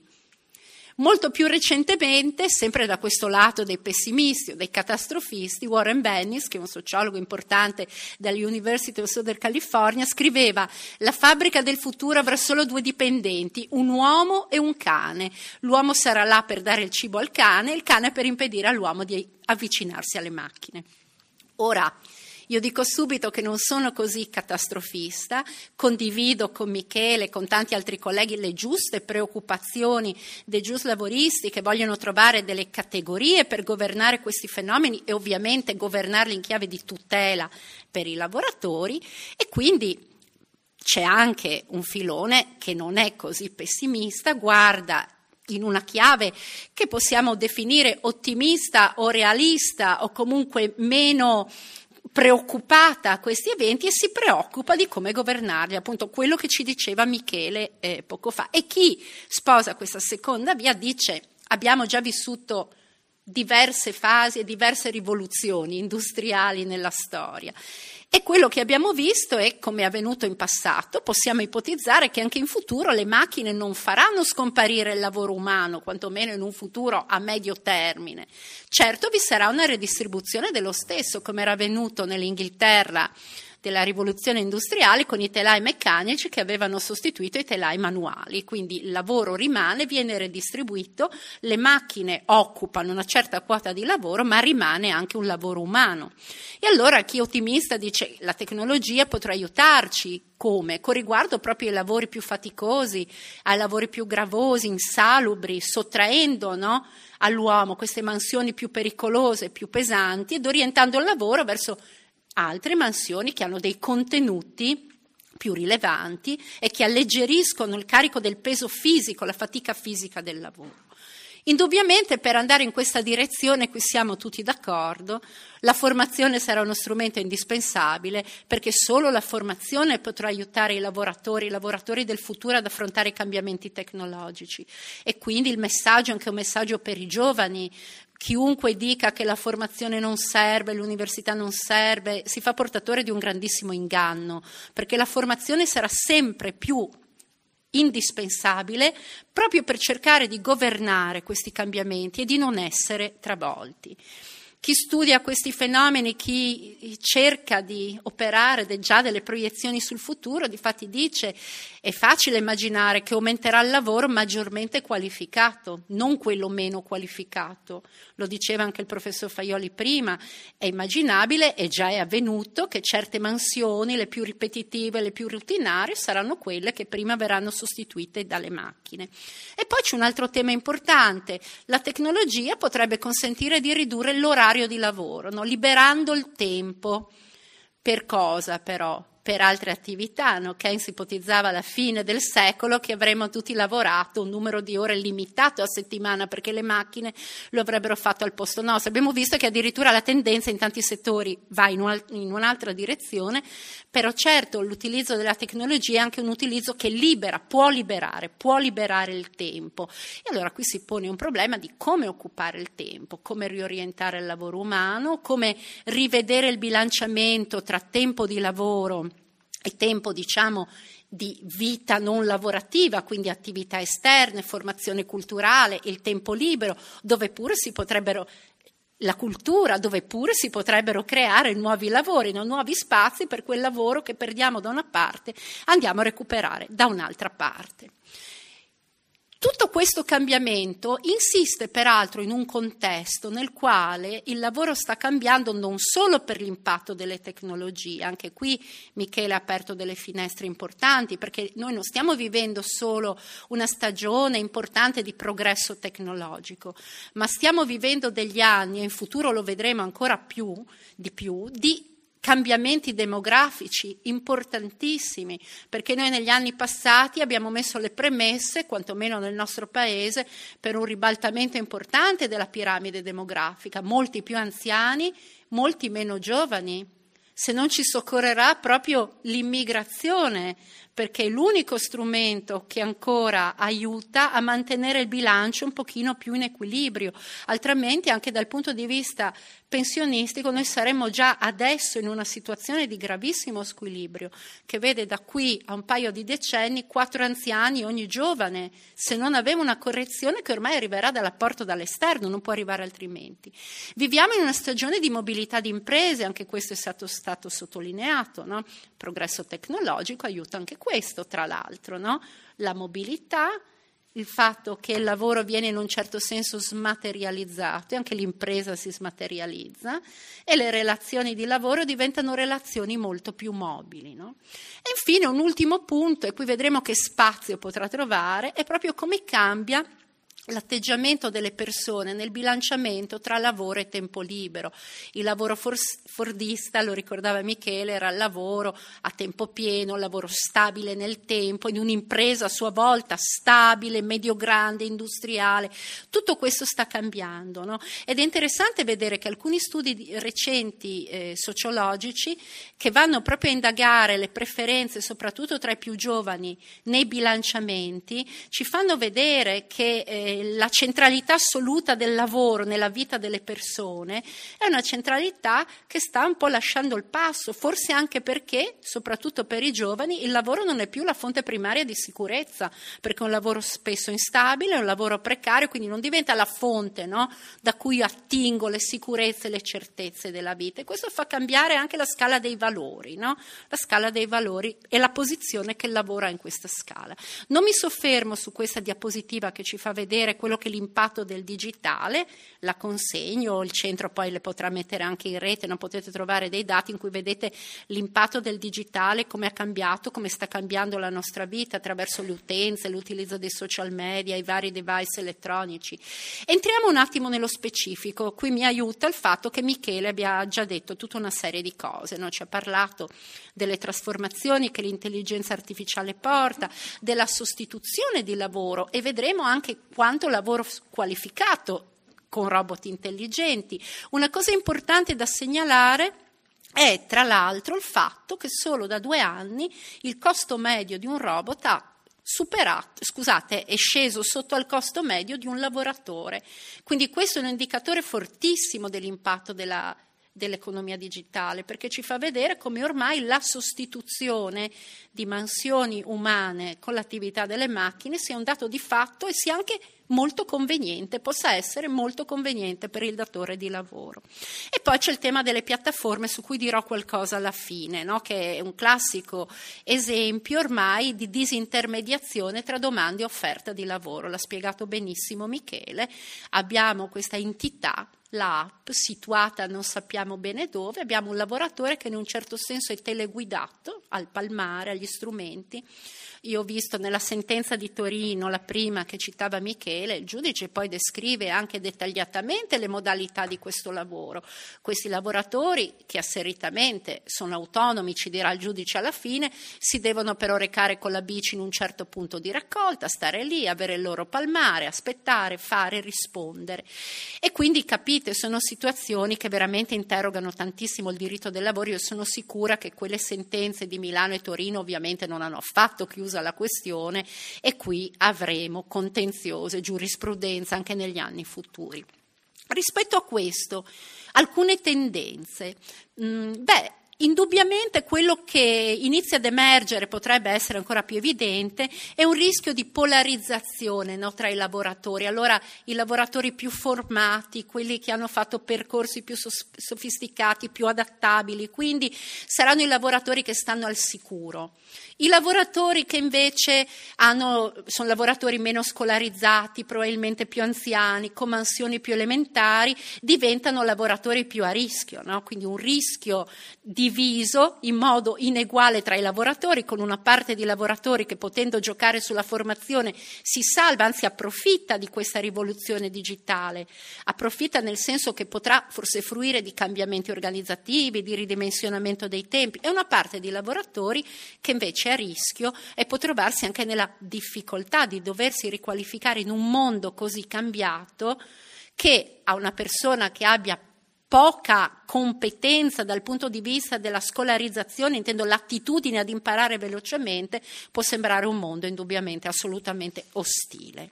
Molto più recentemente, sempre da questo lato dei pessimisti o dei catastrofisti, Warren Bennis, che è un sociologo importante dall'University of Southern California, scriveva: la fabbrica del futuro avrà solo due dipendenti, un uomo e un cane. L'uomo sarà là per dare il cibo al cane e il cane per impedire all'uomo di avvicinarsi alle macchine. Ora, io dico subito che non sono così catastrofista, condivido con Michele e con tanti altri colleghi le giuste preoccupazioni dei giuslavoristi che vogliono trovare delle categorie per governare questi fenomeni e ovviamente governarli in chiave di tutela per i lavoratori, e quindi c'è anche un filone che non è così pessimista, guarda in una chiave che possiamo definire ottimista o realista o comunque meno preoccupata a questi eventi e si preoccupa di come governarli, appunto quello che ci diceva Michele eh, poco fa. E chi sposa questa seconda via dice: abbiamo già vissuto diverse fasi e diverse rivoluzioni industriali nella storia. E quello che abbiamo visto è come è avvenuto in passato. Possiamo ipotizzare che anche in futuro le macchine non faranno scomparire il lavoro umano, quantomeno in un futuro a medio termine. Certo vi sarà una redistribuzione dello stesso, come era avvenuto nell'Inghilterra della rivoluzione industriale con i telai meccanici che avevano sostituito i telai manuali, quindi il lavoro rimane, viene redistribuito, le macchine occupano una certa quota di lavoro, ma rimane anche un lavoro umano. E allora chi è ottimista dice: la tecnologia potrà aiutarci. Come? Con riguardo proprio ai lavori più faticosi, ai lavori più gravosi, insalubri, sottraendo, no, all'uomo queste mansioni più pericolose, più pesanti, ed orientando il lavoro verso altre mansioni che hanno dei contenuti più rilevanti e che alleggeriscono il carico del peso fisico, la fatica fisica del lavoro. Indubbiamente per andare in questa direzione, qui siamo tutti d'accordo, la formazione sarà uno strumento indispensabile, perché solo la formazione potrà aiutare i lavoratori, i lavoratori del futuro ad affrontare i cambiamenti tecnologici. E quindi il messaggio è anche un messaggio per i giovani. Chiunque dica che la formazione non serve, l'università non serve, si fa portatore di un grandissimo inganno, perché la formazione sarà sempre più indispensabile proprio per cercare di governare questi cambiamenti e di non essere travolti. Chi studia questi fenomeni, chi cerca di operare già delle proiezioni sul futuro, difatti dice è facile immaginare che aumenterà il lavoro maggiormente qualificato, non quello meno qualificato. Lo diceva anche il professor Faioli prima, è immaginabile e già è avvenuto che certe mansioni, le più ripetitive, le più rutinarie, saranno quelle che prima verranno sostituite dalle macchine. E poi c'è un altro tema importante, la tecnologia potrebbe consentire di ridurre l'orario di lavoro, no? Liberando il tempo. Per cosa però? Per altre attività, no? Keynes ipotizzava alla fine del secolo che avremmo tutti lavorato un numero di ore limitato a settimana perché le macchine lo avrebbero fatto al posto nostro. Abbiamo visto che addirittura la tendenza in tanti settori va in, un, in un'altra direzione, però certo l'utilizzo della tecnologia è anche un utilizzo che libera, può liberare, può liberare il tempo. E allora qui si pone un problema di come occupare il tempo, come riorientare il lavoro umano, come rivedere il bilanciamento tra tempo di lavoro e tempo, diciamo, di vita non lavorativa, quindi attività esterne, formazione culturale, il tempo libero, dove pure si potrebbero, la cultura, dove pure si potrebbero creare nuovi lavori, no? Nuovi spazi per quel lavoro che perdiamo da una parte, andiamo a recuperare da un'altra parte. Tutto questo cambiamento insiste peraltro in un contesto nel quale il lavoro sta cambiando non solo per l'impatto delle tecnologie, anche qui Michele ha aperto delle finestre importanti, perché noi non stiamo vivendo solo una stagione importante di progresso tecnologico, ma stiamo vivendo degli anni, e in futuro lo vedremo ancora più, di più, di cambiamenti demografici importantissimi, perché noi negli anni passati abbiamo messo le premesse, quantomeno nel nostro paese, per un ribaltamento importante della piramide demografica, molti più anziani, molti meno giovani, se non ci soccorrerà proprio l'immigrazione, perché è l'unico strumento che ancora aiuta a mantenere il bilancio un pochino più in equilibrio, altrimenti anche dal punto di vista pensionistico noi saremmo già adesso in una situazione di gravissimo squilibrio, che vede da qui a un paio di decenni quattro anziani ogni giovane, se non aveva una correzione che ormai arriverà dall'apporto dall'esterno, non può arrivare altrimenti. Viviamo in una stagione di mobilità di imprese, anche questo è stato, stato sottolineato, no? Il progresso tecnologico aiuta anche questo, tra l'altro, no? La mobilità, il fatto che il lavoro viene in un certo senso smaterializzato e anche l'impresa si smaterializza e le relazioni di lavoro diventano relazioni molto più mobili, no? E infine un ultimo punto, e qui vedremo che spazio potrà trovare, è proprio come cambia l'atteggiamento delle persone nel bilanciamento tra lavoro e tempo libero. Il lavoro fordista, lo ricordava Michele, era il lavoro a tempo pieno, il lavoro stabile nel tempo, in un'impresa a sua volta stabile, medio-grande, industriale. Tutto questo sta cambiando, no? Ed è interessante vedere che alcuni studi recenti eh, sociologici che vanno proprio a indagare le preferenze, soprattutto tra i più giovani, nei bilanciamenti, ci fanno vedere che eh, la centralità assoluta del lavoro nella vita delle persone è una centralità che sta un po' lasciando il passo, forse anche perché, soprattutto per i giovani, il lavoro non è più la fonte primaria di sicurezza, perché è un lavoro spesso instabile, è un lavoro precario, quindi non diventa la fonte, no? Da cui attingo le sicurezze e le certezze della vita. E questo fa cambiare anche la scala dei valori, no? La scala dei valori e la posizione che il lavoro ha in questa scala. Non mi soffermo su questa diapositiva che ci fa vedere quello che è l'impatto del digitale, la consegno, il centro poi le potrà mettere anche in rete, non potete trovare dei dati in cui vedete l'impatto del digitale, come ha cambiato, come sta cambiando la nostra vita attraverso le utenze, l'utilizzo dei social media, i vari device elettronici. Entriamo un attimo nello specifico, qui mi aiuta il fatto che Michele abbia già detto tutta una serie di cose, no? Ci ha parlato delle trasformazioni che l'intelligenza artificiale porta, della sostituzione di lavoro e vedremo anche quanto lavoro qualificato con robot intelligenti. Una cosa importante da segnalare è tra l'altro il fatto che solo da due anni il costo medio di un robot ha superato, scusate, è sceso sotto al costo medio di un lavoratore. Quindi questo è un indicatore fortissimo dell'impatto della dell'economia digitale, perché ci fa vedere come ormai la sostituzione di mansioni umane con l'attività delle macchine sia un dato di fatto e sia anche molto conveniente, possa essere molto conveniente per il datore di lavoro. E poi c'è il tema delle piattaforme, su cui dirò qualcosa alla fine, no? Che è un classico esempio ormai di disintermediazione tra domanda e offerta di lavoro. L'ha spiegato benissimo Michele. Abbiamo questa entità, l'app, situata non sappiamo bene dove, abbiamo un lavoratore che in un certo senso è teleguidato al palmare, agli strumenti. Io ho visto nella sentenza di Torino, la prima che citava Michele, il giudice poi descrive anche dettagliatamente le modalità di questo lavoro. Questi lavoratori, che asseritamente sono autonomi, ci dirà il giudice alla fine, si devono però recare con la bici in un certo punto di raccolta, stare lì, avere il loro palmare, aspettare, fare, rispondere. E quindi capite, sono situazioni che veramente interrogano tantissimo il diritto del lavoro. Io sono sicura che quelle sentenze di Milano e Torino ovviamente non hanno affatto chiuso la questione, e qui avremo contenzioso, giurisprudenza anche negli anni futuri. Rispetto a questo, alcune tendenze. Mm, beh, indubbiamente quello che inizia ad emergere, potrebbe essere ancora più evidente, è un rischio di polarizzazione, no, tra i lavoratori. Allora i lavoratori più formati, quelli che hanno fatto percorsi più sofisticati, più adattabili, quindi saranno i lavoratori che stanno al sicuro. I lavoratori che invece hanno, sono lavoratori meno scolarizzati, probabilmente più anziani, con mansioni più elementari, diventano lavoratori più a rischio, no? Quindi un rischio diviso in modo ineguale tra i lavoratori, con una parte di lavoratori che, potendo giocare sulla formazione, si salva, anzi approfitta di questa rivoluzione digitale, approfitta nel senso che potrà forse fruire di cambiamenti organizzativi, di ridimensionamento dei tempi, e una parte di lavoratori che invece a rischio e può trovarsi anche nella difficoltà di doversi riqualificare in un mondo così cambiato, che a una persona che abbia poca competenza dal punto di vista della scolarizzazione, intendo l'attitudine ad imparare velocemente, può sembrare un mondo indubbiamente assolutamente ostile.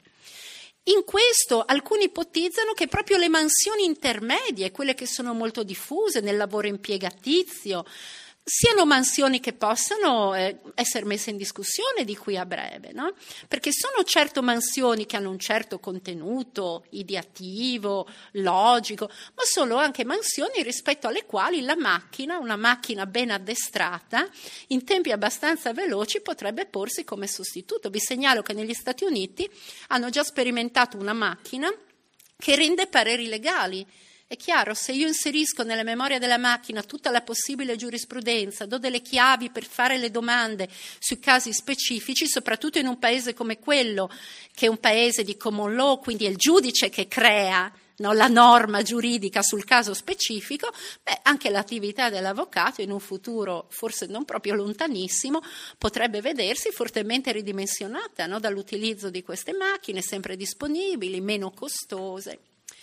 In questo alcuni ipotizzano che proprio le mansioni intermedie, quelle che sono molto diffuse nel lavoro impiegatizio, siano mansioni che possano eh, essere messe in discussione di qui a breve, no? Perché sono certo mansioni che hanno un certo contenuto ideativo, logico, ma sono anche mansioni rispetto alle quali la macchina, una macchina ben addestrata, in tempi abbastanza veloci potrebbe porsi come sostituto. Vi segnalo che negli Stati Uniti hanno già sperimentato una macchina che rende pareri legali. È chiaro, se io inserisco nella memoria della macchina tutta la possibile giurisprudenza, do delle chiavi per fare le domande sui casi specifici, soprattutto in un paese come quello, che è un paese di common law, quindi è il giudice che crea, no, la norma giuridica sul caso specifico, beh, anche l'attività dell'avvocato in un futuro forse non proprio lontanissimo potrebbe vedersi fortemente ridimensionata, no, dall'utilizzo di queste macchine sempre disponibili, meno costose.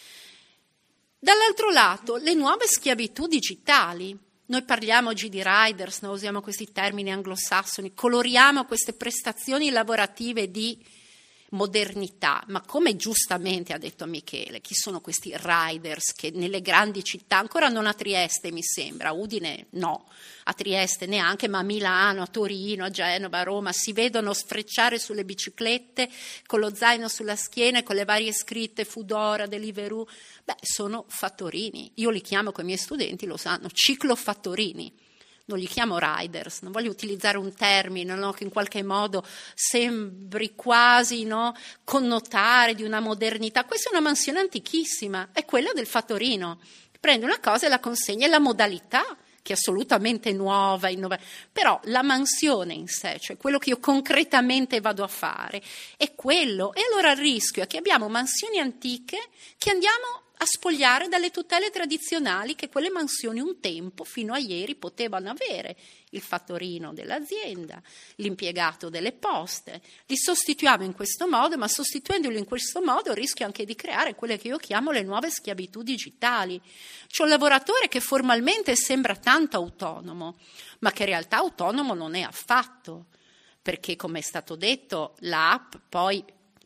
Dall'altro lato, le nuove schiavitù digitali. Noi parliamo oggi di riders, no? Usiamo questi termini anglosassoni, coloriamo queste prestazioni lavorative di modernità, ma come giustamente ha detto Michele, chi sono questi riders che nelle grandi città, ancora non a Trieste mi sembra, a Udine no, a Trieste neanche, ma a Milano, a Torino, a Genova, a Roma, si vedono sfrecciare sulle biciclette con lo zaino sulla schiena e con le varie scritte Foodora, Deliveroo. Beh, sono fattorini, io li chiamo, con i miei studenti lo sanno, ciclofattorini. Non li chiamo riders, non voglio utilizzare un termine, no, che in qualche modo sembri quasi, no, connotare di una modernità. Questa è una mansione antichissima, è quella del fattorino. Prendi una cosa e la consegna, è la modalità che è assolutamente nuova, innova- però la mansione in sé, cioè quello che io concretamente vado a fare, è quello. E allora il rischio è che abbiamo mansioni antiche che andiamo a spogliare dalle tutele tradizionali che quelle mansioni un tempo, fino a ieri, potevano avere. Il fattorino dell'azienda, l'impiegato delle poste. Li sostituiamo in questo modo, ma sostituendoli in questo modo rischio anche di creare quelle che io chiamo le nuove schiavitù digitali. C'è un lavoratore che formalmente sembra tanto autonomo, ma che in realtà autonomo non è affatto, perché, come è stato detto, l'app poi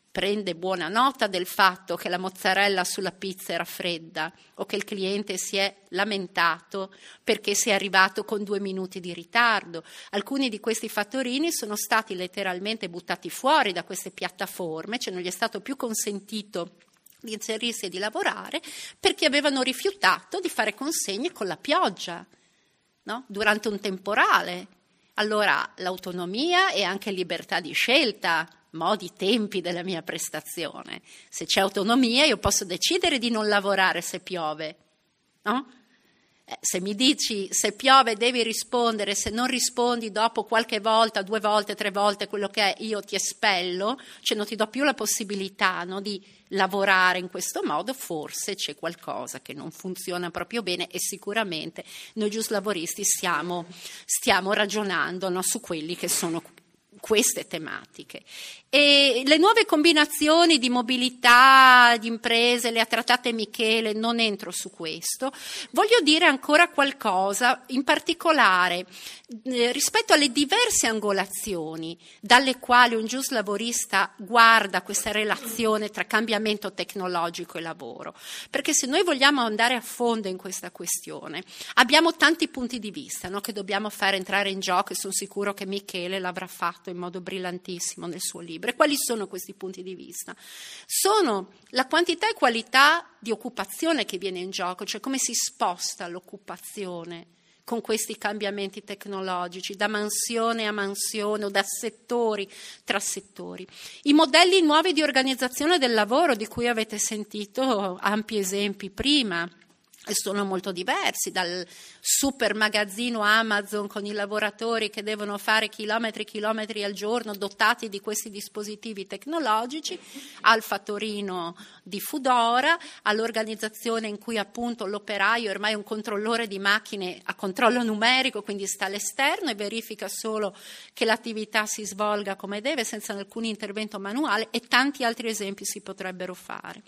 prende buona nota del fatto che la mozzarella sulla pizza era fredda o che il cliente si è lamentato perché si è arrivato con due minuti di ritardo. Alcuni di questi fattorini sono stati letteralmente buttati fuori da queste piattaforme, cioè non gli è stato più consentito di inserirsi e di lavorare perché avevano rifiutato di fare consegne con la pioggia, no? Durante un temporale. Allora l'autonomia e anche libertà di scelta, modi, tempi della mia prestazione. Se c'è autonomia io posso decidere di non lavorare se piove, no? Eh, se mi dici se piove devi rispondere, se non rispondi dopo qualche volta, due volte, tre volte quello che è, io ti espello, cioè non ti do più la possibilità, no, di lavorare in questo modo, forse c'è qualcosa che non funziona proprio bene e sicuramente noi giuslavoristi stiamo, stiamo ragionando, no, su quelli che sono queste tematiche. E le nuove combinazioni di mobilità di imprese le ha trattate Michele, non entro su questo. Voglio dire ancora qualcosa, in particolare eh, rispetto alle diverse angolazioni dalle quali un giuslavorista guarda questa relazione tra cambiamento tecnologico e lavoro, perché se noi vogliamo andare a fondo in questa questione abbiamo tanti punti di vista, no, che dobbiamo fare entrare in gioco, e sono sicuro che Michele l'avrà fatto in modo brillantissimo nel suo libro. E quali sono questi punti di vista? Sono la quantità e qualità di occupazione che viene in gioco, cioè come si sposta l'occupazione con questi cambiamenti tecnologici, da mansione a mansione o da settori tra settori. I modelli nuovi di organizzazione del lavoro di cui avete sentito ampi esempi prima, e sono molto diversi, dal super magazzino Amazon con i lavoratori che devono fare chilometri e chilometri al giorno dotati di questi dispositivi tecnologici, al fattorino di Foodora, all'organizzazione in cui appunto l'operaio ormai è un controllore di macchine a controllo numerico, quindi sta all'esterno e verifica solo che l'attività si svolga come deve senza alcun intervento manuale, e tanti altri esempi si potrebbero fare.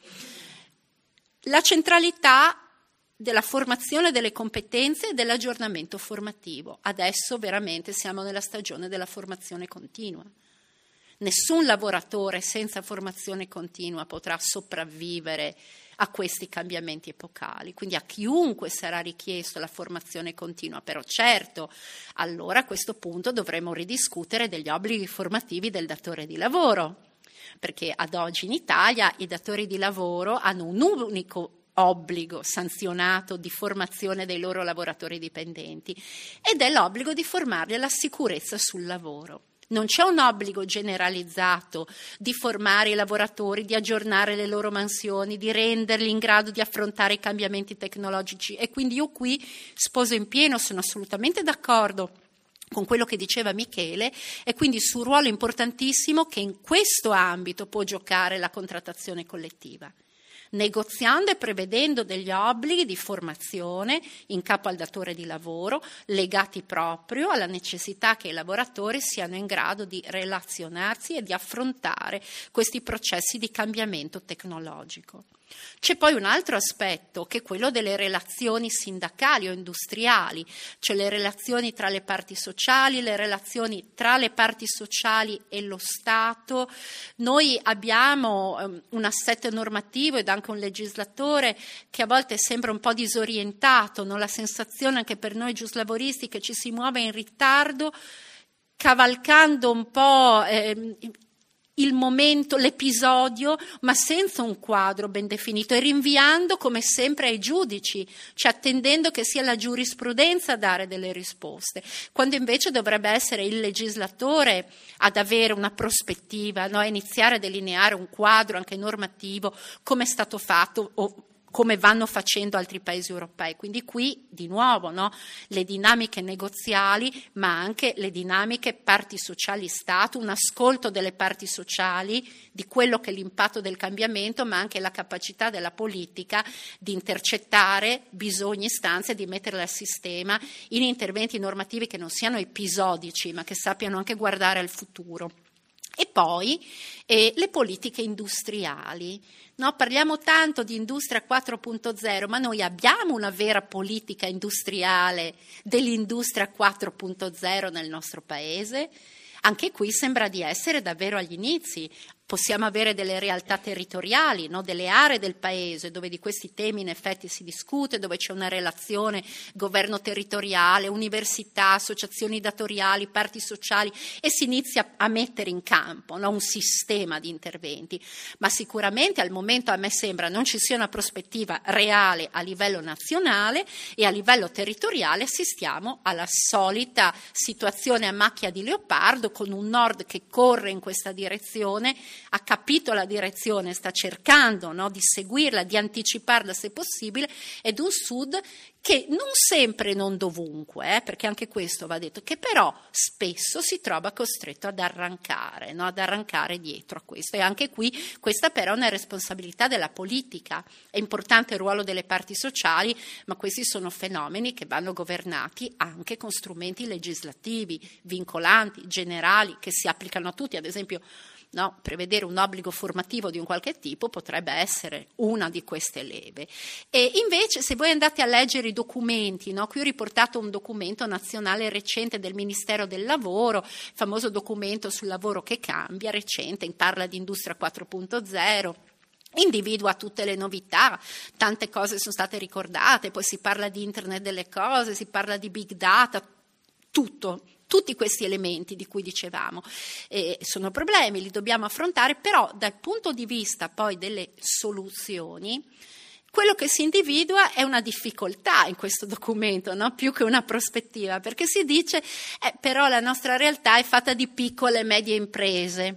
La centralità della formazione delle competenze e dell'aggiornamento formativo. Adesso veramente siamo nella stagione della formazione continua. Nessun lavoratore senza formazione continua potrà sopravvivere a questi cambiamenti epocali, quindi a chiunque sarà richiesto la formazione continua, però certo, allora a questo punto dovremo ridiscutere degli obblighi formativi del datore di lavoro, perché ad oggi in Italia i datori di lavoro hanno un unico obbligo sanzionato di formazione dei loro lavoratori dipendenti ed è l'obbligo di formarli alla sicurezza sul lavoro. Non c'è un obbligo generalizzato di formare i lavoratori, di aggiornare le loro mansioni, di renderli in grado di affrontare i cambiamenti tecnologici, e quindi io qui sposo in pieno, sono assolutamente d'accordo con quello che diceva Michele, e quindi sul ruolo importantissimo che in questo ambito può giocare la contrattazione collettiva, negoziando e prevedendo degli obblighi di formazione in capo al datore di lavoro legati proprio alla necessità che i lavoratori siano in grado di relazionarsi e di affrontare questi processi di cambiamento tecnologico. C'è poi un altro aspetto che è quello delle relazioni sindacali o industriali, cioè le relazioni tra le parti sociali, le relazioni tra le parti sociali e lo Stato. Noi abbiamo um, un assetto normativo ed anche un legislatore che a volte sembra un po' disorientato, no? La sensazione anche per noi giuslavoristi che ci si muove in ritardo, cavalcando un po' eh, il momento, l'episodio, ma senza un quadro ben definito, e rinviando come sempre ai giudici, cioè attendendo che sia la giurisprudenza a dare delle risposte, quando invece dovrebbe essere il legislatore ad avere una prospettiva, no? A iniziare a delineare un quadro anche normativo, come è stato fatto o come vanno facendo altri paesi europei. Quindi qui di nuovo, no? Le dinamiche negoziali, ma anche le dinamiche parti sociali Stato, un ascolto delle parti sociali di quello che è l'impatto del cambiamento, ma anche la capacità della politica di intercettare bisogni, istanze, di metterle al sistema in interventi normativi che non siano episodici, ma che sappiano anche guardare al futuro. E poi eh, le politiche industriali. No, parliamo tanto di industria quattro punto zero, ma noi abbiamo una vera politica industriale dell'industria quattro punto zero nel nostro paese? Anche qui sembra di essere davvero agli inizi. possiamo avere delle realtà territoriali, no? Delle aree del paese dove di questi temi in effetti si discute, dove c'è una relazione governo territoriale, università, associazioni datoriali, parti sociali, e si inizia a mettere in campo, no? Un sistema di interventi. Ma sicuramente al momento a me sembra non ci sia una prospettiva reale a livello nazionale, e a livello territoriale assistiamo alla solita situazione a macchia di leopardo, con un nord che corre in questa direzione, ha capito la direzione, sta cercando, no, di seguirla, di anticiparla se possibile, ed un sud che non sempre, non dovunque, eh, perché anche questo va detto, che però spesso si trova costretto ad arrancare, no, ad arrancare dietro a questo. E anche qui questa però è una responsabilità della politica. È importante il ruolo delle parti sociali, ma questi sono fenomeni che vanno governati anche con strumenti legislativi, vincolanti, generali, che si applicano a tutti. Ad esempio, no, prevedere un obbligo formativo di un qualche tipo potrebbe essere una di queste leve. E invece, se voi andate a leggere i documenti, no, qui ho riportato un documento nazionale recente del Ministero del Lavoro, il famoso documento sul lavoro che cambia, recente, parla di industria quattro punto zero, individua tutte le novità, tante cose sono state ricordate, poi si parla di internet delle cose, si parla di big data, tutto. Tutti questi elementi di cui dicevamo eh, sono problemi, li dobbiamo affrontare, però dal punto di vista poi delle soluzioni, quello che si individua è una difficoltà in questo documento, no? Più che una prospettiva, perché si dice eh, però la nostra realtà è fatta di piccole e medie imprese,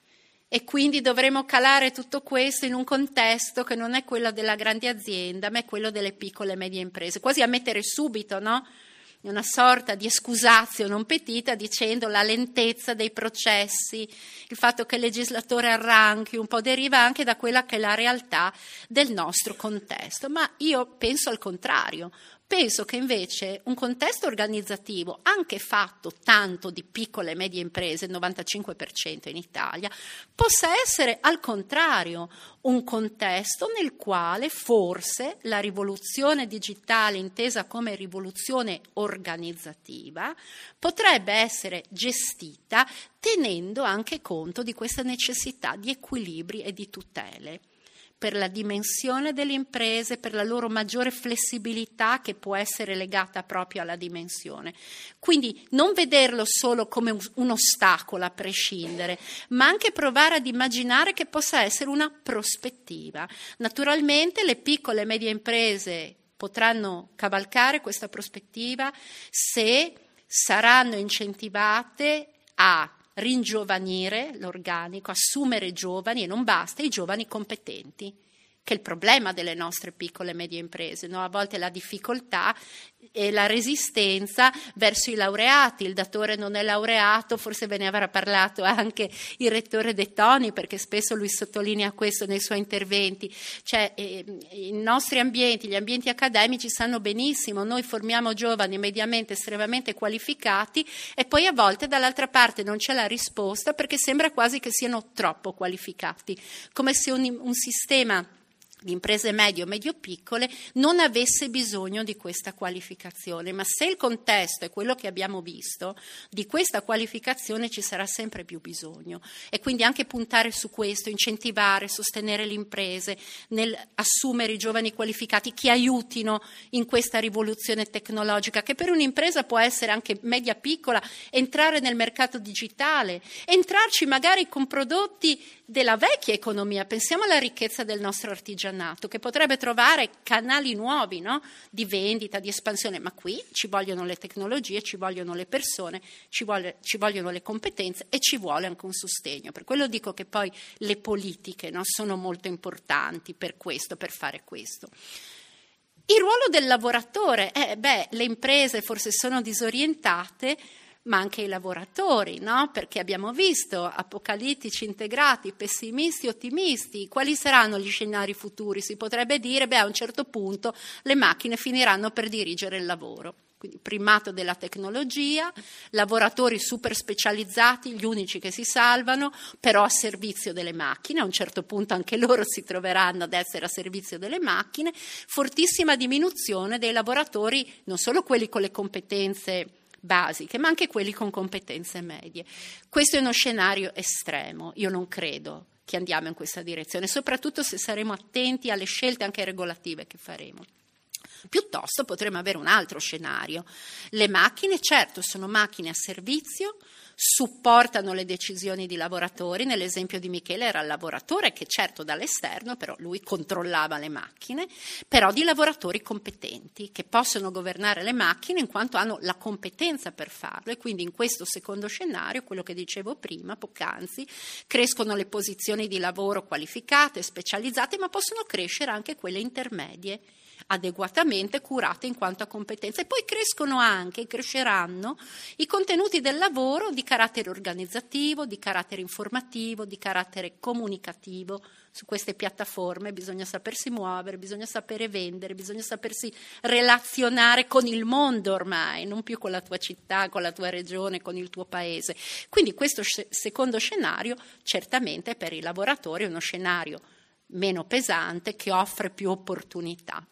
e quindi dovremo calare tutto questo in un contesto che non è quello della grande azienda, ma è quello delle piccole e medie imprese, quasi a mettere subito, no? Una sorta di excusatio non petita, dicendo la lentezza dei processi, il fatto che il legislatore arranchi un po' deriva anche da quella che è la realtà del nostro contesto. Ma io penso al contrario. Penso che invece un contesto organizzativo, anche fatto tanto di piccole e medie imprese, il novantacinque per cento in Italia, possa essere al contrario un contesto nel quale forse la rivoluzione digitale, intesa come rivoluzione organizzativa, potrebbe essere gestita tenendo anche conto di questa necessità di equilibri e di tutele, per la dimensione delle imprese, per la loro maggiore flessibilità che può essere legata proprio alla dimensione. Quindi non vederlo solo come un, un ostacolo a prescindere, ma anche provare ad immaginare che possa essere una prospettiva. Naturalmente le piccole e medie imprese potranno cavalcare questa prospettiva se saranno incentivate a ringiovanire l'organico, assumere giovani, e non basta, i giovani competenti, che è il problema delle nostre piccole e medie imprese, no? A volte la difficoltà e la resistenza verso i laureati. Il datore non è laureato, forse ve ne avrà parlato anche il rettore De Toni, perché spesso lui sottolinea questo nei suoi interventi. Cioè, eh, i nostri ambienti, gli ambienti accademici sanno benissimo, noi formiamo giovani mediamente estremamente qualificati, e poi a volte dall'altra parte non c'è la risposta, perché sembra quasi che siano troppo qualificati, come se un, un sistema di imprese medie o medio-piccole non avesse bisogno di questa qualificazione. Ma se il contesto è quello che abbiamo visto, di questa qualificazione ci sarà sempre più bisogno, e quindi anche puntare su questo, incentivare, sostenere le imprese nel assumere i giovani qualificati che aiutino in questa rivoluzione tecnologica, che per un'impresa può essere anche media-piccola, entrare nel mercato digitale, entrarci magari con prodotti della vecchia economia. Pensiamo alla ricchezza del nostro artigianato, che potrebbe trovare canali nuovi, no? Di vendita, di espansione, ma qui ci vogliono le tecnologie, ci vogliono le persone, ci, vuole, ci vogliono le competenze, e ci vuole anche un sostegno. Per quello dico che poi le politiche, no, sono molto importanti per questo, per fare questo. Il ruolo del lavoratore, eh, beh, le imprese forse sono disorientate, ma anche i lavoratori, no? Perché abbiamo visto apocalittici, integrati, pessimisti, ottimisti. Quali saranno gli scenari futuri? Si potrebbe dire, beh, a un certo punto le macchine finiranno per dirigere il lavoro. Quindi primato della tecnologia, lavoratori super specializzati, gli unici che si salvano, però a servizio delle macchine. A un certo punto anche loro si troveranno ad essere a servizio delle macchine. Fortissima diminuzione dei lavoratori, non solo quelli con le competenze basiche, ma anche quelli con competenze medie. Questo è uno scenario estremo, io non credo che andiamo in questa direzione, soprattutto se saremo attenti alle scelte anche regolative che faremo. Piuttosto potremmo avere un altro scenario. Le macchine, certo, sono macchine a servizio, supportano le decisioni di lavoratori. Nell'esempio di Michele era il lavoratore che certo dall'esterno, però lui controllava le macchine, però di lavoratori competenti che possono governare le macchine in quanto hanno la competenza per farlo, e quindi in questo secondo scenario, quello che dicevo prima, poc'anzi, crescono le posizioni di lavoro qualificate, specializzate, ma possono crescere anche quelle intermedie, adeguatamente curate in quanto a competenze, e poi crescono anche, cresceranno i contenuti del lavoro di carattere organizzativo, di carattere informativo, di carattere comunicativo. Su queste piattaforme bisogna sapersi muovere, bisogna sapere vendere, bisogna sapersi relazionare con il mondo ormai, non più con la tua città, con la tua regione, con il tuo paese. Quindi questo secondo scenario certamente per i lavoratori è uno scenario meno pesante che offre più opportunità.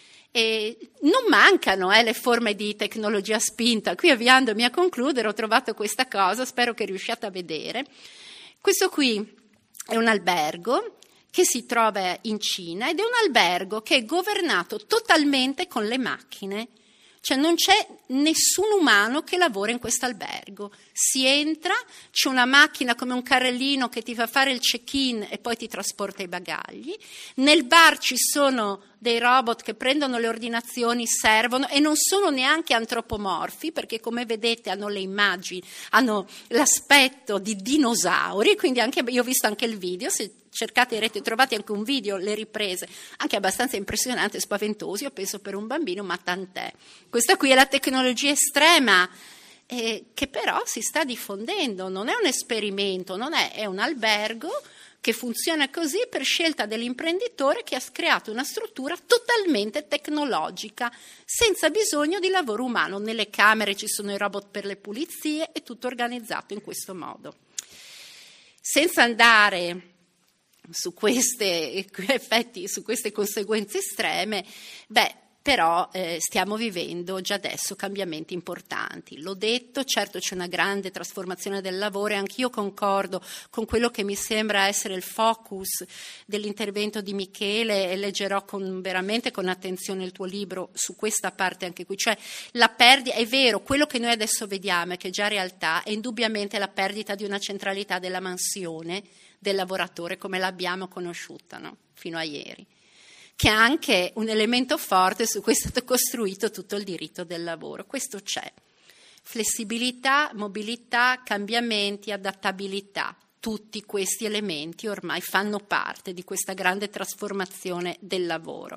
E non mancano eh, le forme di tecnologia spinta. Qui, avviandomi a concludere, ho trovato questa cosa, spero che riusciate a vedere. Questo qui è un albergo che si trova in Cina ed è un albergo che è governato totalmente con le macchine. Cioè non c'è nessun umano che lavora in questo albergo. Si entra, c'è una macchina come un carrellino che ti fa fare il check-in e poi ti trasporta i bagagli. Nel bar ci sono dei robot che prendono le ordinazioni, servono, e non sono neanche antropomorfi, perché come vedete hanno le immagini, hanno l'aspetto di dinosauri, quindi anche io ho visto anche il video, se cercate in rete trovate anche un video, le riprese, anche abbastanza impressionanti e spaventosi, io penso per un bambino, ma tant'è. Questa qui è la tecnologia estrema eh, che però si sta diffondendo, non è un esperimento, non è, è un albergo che funziona così per scelta dell'imprenditore che ha creato una struttura totalmente tecnologica, senza bisogno di lavoro umano. Nelle camere ci sono i robot per le pulizie, è tutto organizzato in questo modo. Senza andare su questi effetti, su queste conseguenze estreme, beh, però eh, stiamo vivendo già adesso cambiamenti importanti. L'ho detto, certo c'è una grande trasformazione del lavoro e anch'io concordo con quello che mi sembra essere il focus dell'intervento di Michele, e leggerò con, veramente con attenzione il tuo libro su questa parte anche qui. Cioè la perdita, è vero, quello che noi adesso vediamo e che è già realtà è indubbiamente la perdita di una centralità della mansione del lavoratore come l'abbiamo conosciuta, no? Fino a ieri, che è anche un elemento forte su cui è stato costruito tutto il diritto del lavoro. Questo c'è. Flessibilità, mobilità, cambiamenti, adattabilità. Tutti questi elementi ormai fanno parte di questa grande trasformazione del lavoro.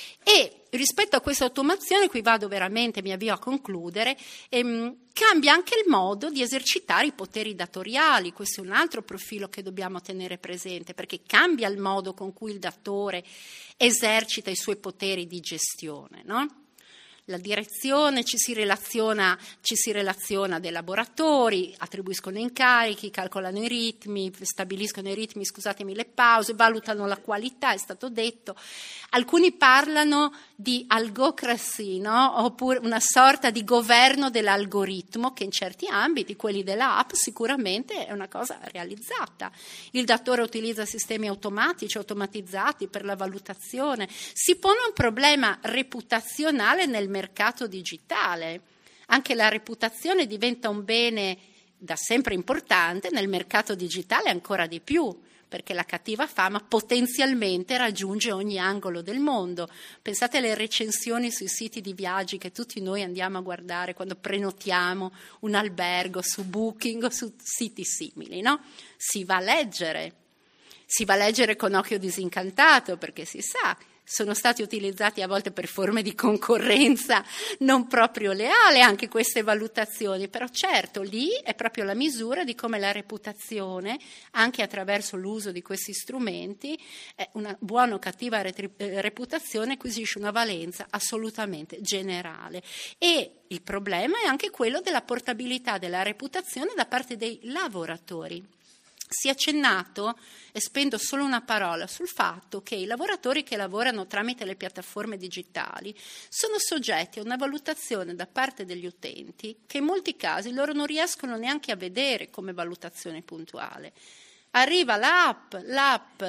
E rispetto a questa automazione, qui vado veramente, mi avvio a concludere, ehm, cambia anche il modo di esercitare i poteri datoriali. Questo è un altro profilo che dobbiamo tenere presente, perché cambia il modo con cui il datore esercita i suoi poteri di gestione, no? La direzione ci si relaziona, ci si relaziona a dei laboratori, attribuiscono incarichi, calcolano i ritmi, stabiliscono i ritmi, scusatemi, le pause, valutano la qualità, è stato detto. Alcuni parlano di algocracy, no? Oppure una sorta di governo dell'algoritmo che in certi ambiti, quelli dell'app, sicuramente è una cosa realizzata. Il datore utilizza sistemi automatici, automatizzati per la valutazione. Si pone un problema reputazionale nel mercato digitale. Anche la reputazione diventa un bene da sempre importante, nel mercato digitale ancora di più, perché la cattiva fama potenzialmente raggiunge ogni angolo del mondo. Pensate alle recensioni sui siti di viaggi che tutti noi andiamo a guardare quando prenotiamo un albergo su Booking o su siti simili, no? Si va a leggere, si va a leggere con occhio disincantato, perché si sa, sono stati utilizzati a volte per forme di concorrenza non proprio leale anche queste valutazioni, però certo lì è proprio la misura di come la reputazione, anche attraverso l'uso di questi strumenti, una buona o cattiva reputazione acquisisce una valenza assolutamente generale. E il problema è anche quello della portabilità della reputazione da parte dei lavoratori. si è accennato, e spendo solo una parola, sul fatto che i lavoratori che lavorano tramite le piattaforme digitali sono soggetti a una valutazione da parte degli utenti che in molti casi loro non riescono neanche a vedere come valutazione puntuale. Arriva l'app, l'app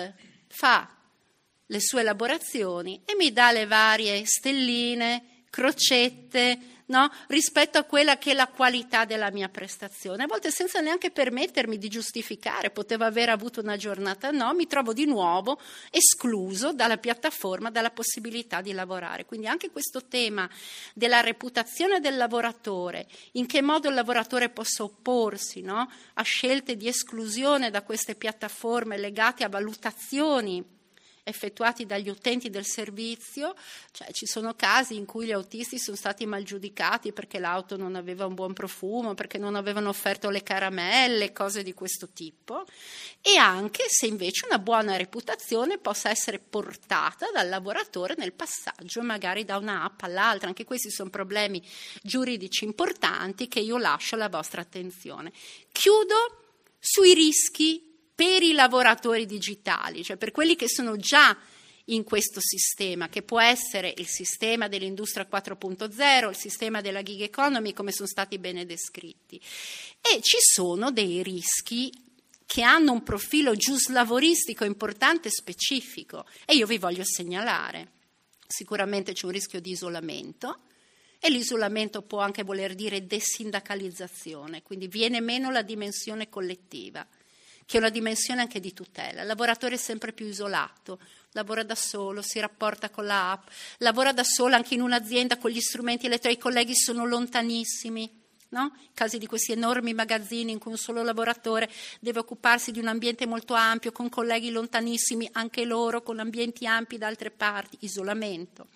fa le sue elaborazioni e mi dà le varie stelline, crocette, no? Rispetto a quella che è la qualità della mia prestazione, a volte senza neanche permettermi di giustificare, potevo aver avuto una giornata, no, mi trovo di nuovo escluso dalla piattaforma, dalla possibilità di lavorare. Quindi anche questo tema della reputazione del lavoratore, in che modo il lavoratore possa opporsi, no, a scelte di esclusione da queste piattaforme legate a valutazioni effettuati dagli utenti del servizio, cioè ci sono casi in cui gli autisti sono stati mal giudicati perché l'auto non aveva un buon profumo, perché non avevano offerto le caramelle, cose di questo tipo, e anche se invece una buona reputazione possa essere portata dal lavoratore nel passaggio magari da una app all'altra. Anche questi sono problemi giuridici importanti che io lascio alla vostra attenzione. Chiudo sui rischi per i lavoratori digitali, cioè per quelli che sono già in questo sistema, che può essere il sistema dell'industria quattro punto zero, il sistema della gig economy, come sono stati bene descritti. E ci sono dei rischi che hanno un profilo giuslavoristico importante e specifico, e io vi voglio segnalare. Sicuramente c'è un rischio di isolamento, e l'isolamento può anche voler dire desindacalizzazione, quindi viene meno la dimensione collettiva, che è una dimensione anche di tutela. Il lavoratore è sempre più isolato, lavora da solo, si rapporta con la app, lavora da solo anche in un'azienda con gli strumenti elettronici, i colleghi sono lontanissimi, no? In casi di questi enormi magazzini in cui un solo lavoratore deve occuparsi di un ambiente molto ampio, con colleghi lontanissimi, anche loro con ambienti ampi da altre parti, isolamento.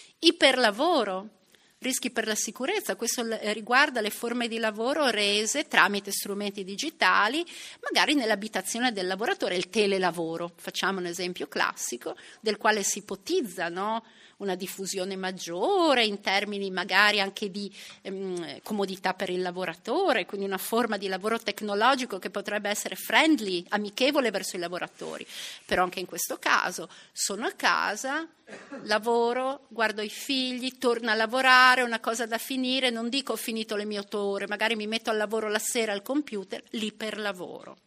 Iperlavoro, rischi per la sicurezza, questo riguarda le forme di lavoro rese tramite strumenti digitali, magari nell'abitazione del lavoratore, il telelavoro, facciamo un esempio classico, del quale si ipotizza, no? Una diffusione maggiore in termini magari anche di ehm, comodità per il lavoratore, quindi una forma di lavoro tecnologico che potrebbe essere friendly, amichevole verso i lavoratori. Però anche in questo caso sono a casa, lavoro, guardo i figli, torno a lavorare, una cosa da finire, non dico ho finito le mie otto ore, magari mi metto al lavoro la sera al computer, lì per lavoro.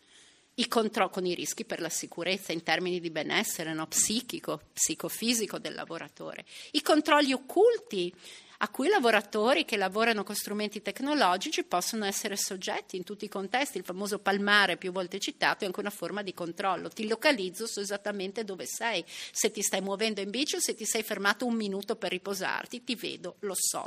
I controlli con i rischi per la sicurezza in termini di benessere, no? Psichico, psicofisico del lavoratore. I controlli occulti a cui i lavoratori che lavorano con strumenti tecnologici possono essere soggetti in tutti i contesti. Il famoso palmare più volte citato è anche una forma di controllo. Ti localizzo, so esattamente dove sei, se ti stai muovendo in bici o se ti sei fermato un minuto per riposarti, ti vedo, lo so.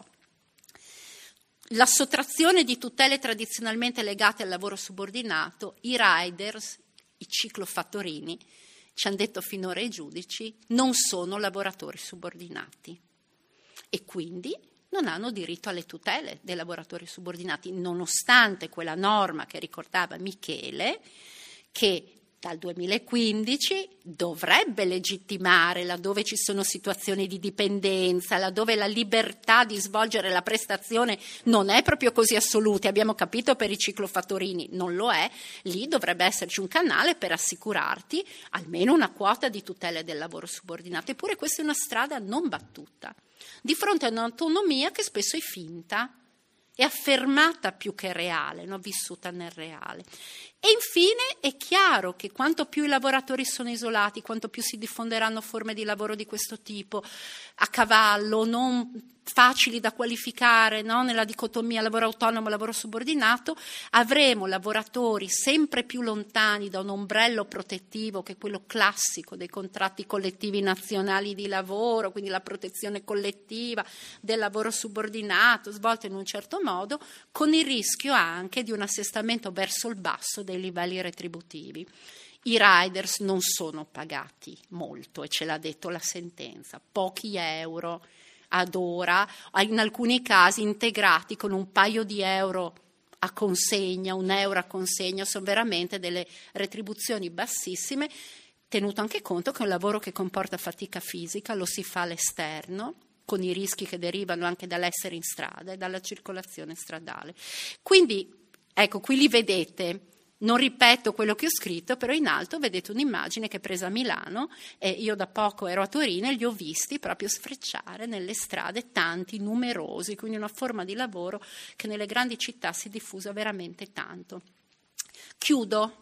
La sottrazione di tutele tradizionalmente legate al lavoro subordinato, i riders, i ciclofattorini, ci hanno detto finora i giudici, non sono lavoratori subordinati e quindi non hanno diritto alle tutele dei lavoratori subordinati, nonostante quella norma che ricordava Michele, che dal duemilaquindici dovrebbe legittimare, laddove ci sono situazioni di dipendenza, laddove la libertà di svolgere la prestazione non è proprio così assoluta, abbiamo capito per i ciclofattorini non lo è, lì dovrebbe esserci un canale per assicurarti almeno una quota di tutele del lavoro subordinato. Eppure questa è una strada non battuta, di fronte a un'autonomia che spesso è finta, è affermata più che reale, no? Vissuta nel reale. E infine è chiaro che quanto più i lavoratori sono isolati, quanto più si diffonderanno forme di lavoro di questo tipo, a cavallo, non facili da qualificare, no? Nella dicotomia lavoro autonomo, lavoro subordinato, avremo lavoratori sempre più lontani da un ombrello protettivo che è quello classico dei contratti collettivi nazionali di lavoro, quindi la protezione collettiva del lavoro subordinato svolto in un certo modo, con il rischio anche di un assestamento verso il basso dei livelli retributivi. I riders non sono pagati molto e ce l'ha detto la sentenza, pochi euro ad ora, in alcuni casi integrati con un paio di euro a consegna, un euro a consegna, sono veramente delle retribuzioni bassissime, tenuto anche conto che è un lavoro che comporta fatica fisica, lo si fa all'esterno, con i rischi che derivano anche dall'essere in strada e dalla circolazione stradale. Quindi, ecco, qui li vedete, non ripeto quello che ho scritto, però in alto vedete un'immagine che è presa a Milano e io da poco ero a Torino e li ho visti proprio sfrecciare nelle strade, tanti, numerosi, quindi una forma di lavoro che nelle grandi città si è diffusa veramente tanto. Chiudo.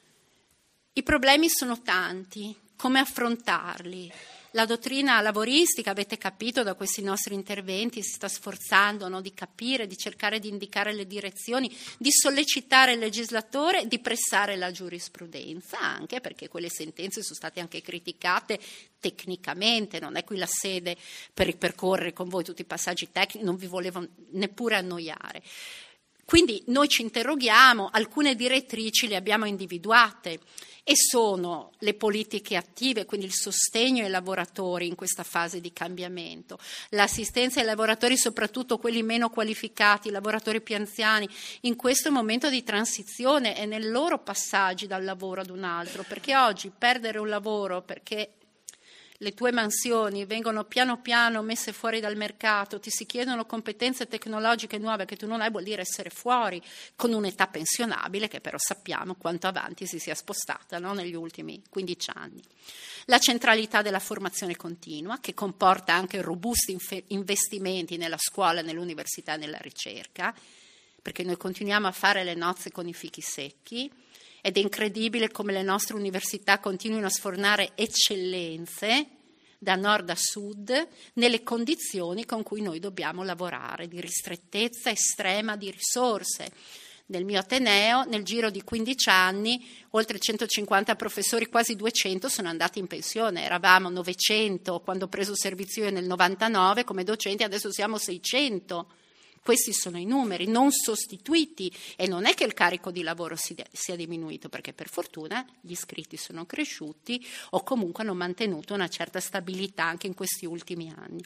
I problemi sono tanti, come affrontarli? La dottrina lavoristica, avete capito da questi nostri interventi, si sta sforzando, no, di capire, di cercare di indicare le direzioni, di sollecitare il legislatore, di pressare la giurisprudenza, anche perché quelle sentenze sono state anche criticate tecnicamente, non è qui la sede per ripercorrere con voi tutti i passaggi tecnici, non vi volevo neppure annoiare. Quindi noi ci interroghiamo, alcune direttrici le abbiamo individuate e sono le politiche attive, quindi il sostegno ai lavoratori in questa fase di cambiamento, l'assistenza ai lavoratori, soprattutto quelli meno qualificati, i lavoratori più anziani, in questo momento di transizione e nel loro passaggi dal lavoro ad un altro, perché oggi perdere un lavoro perché le tue mansioni vengono piano piano messe fuori dal mercato, ti si chiedono competenze tecnologiche nuove che tu non hai, vuol dire essere fuori con un'età pensionabile che però sappiamo quanto avanti si sia spostata, no? Negli ultimi quindici anni. La centralità della formazione continua, che comporta anche robusti investimenti nella scuola, nell'università e nella ricerca, perché noi continuiamo a fare le nozze con i fichi secchi, ed è incredibile come le nostre università continuino a sfornare eccellenze da nord a sud nelle condizioni con cui noi dobbiamo lavorare, di ristrettezza estrema di risorse. Nel mio Ateneo, nel giro di quindici anni, oltre centocinquanta professori, quasi duecento, sono andati in pensione. Eravamo novecento quando ho preso servizio io nel novantanove come docenti, adesso siamo seicento. Questi sono i numeri, non sostituiti, e non è che il carico di lavoro sia diminuito, perché per fortuna gli iscritti sono cresciuti o comunque hanno mantenuto una certa stabilità anche in questi ultimi anni.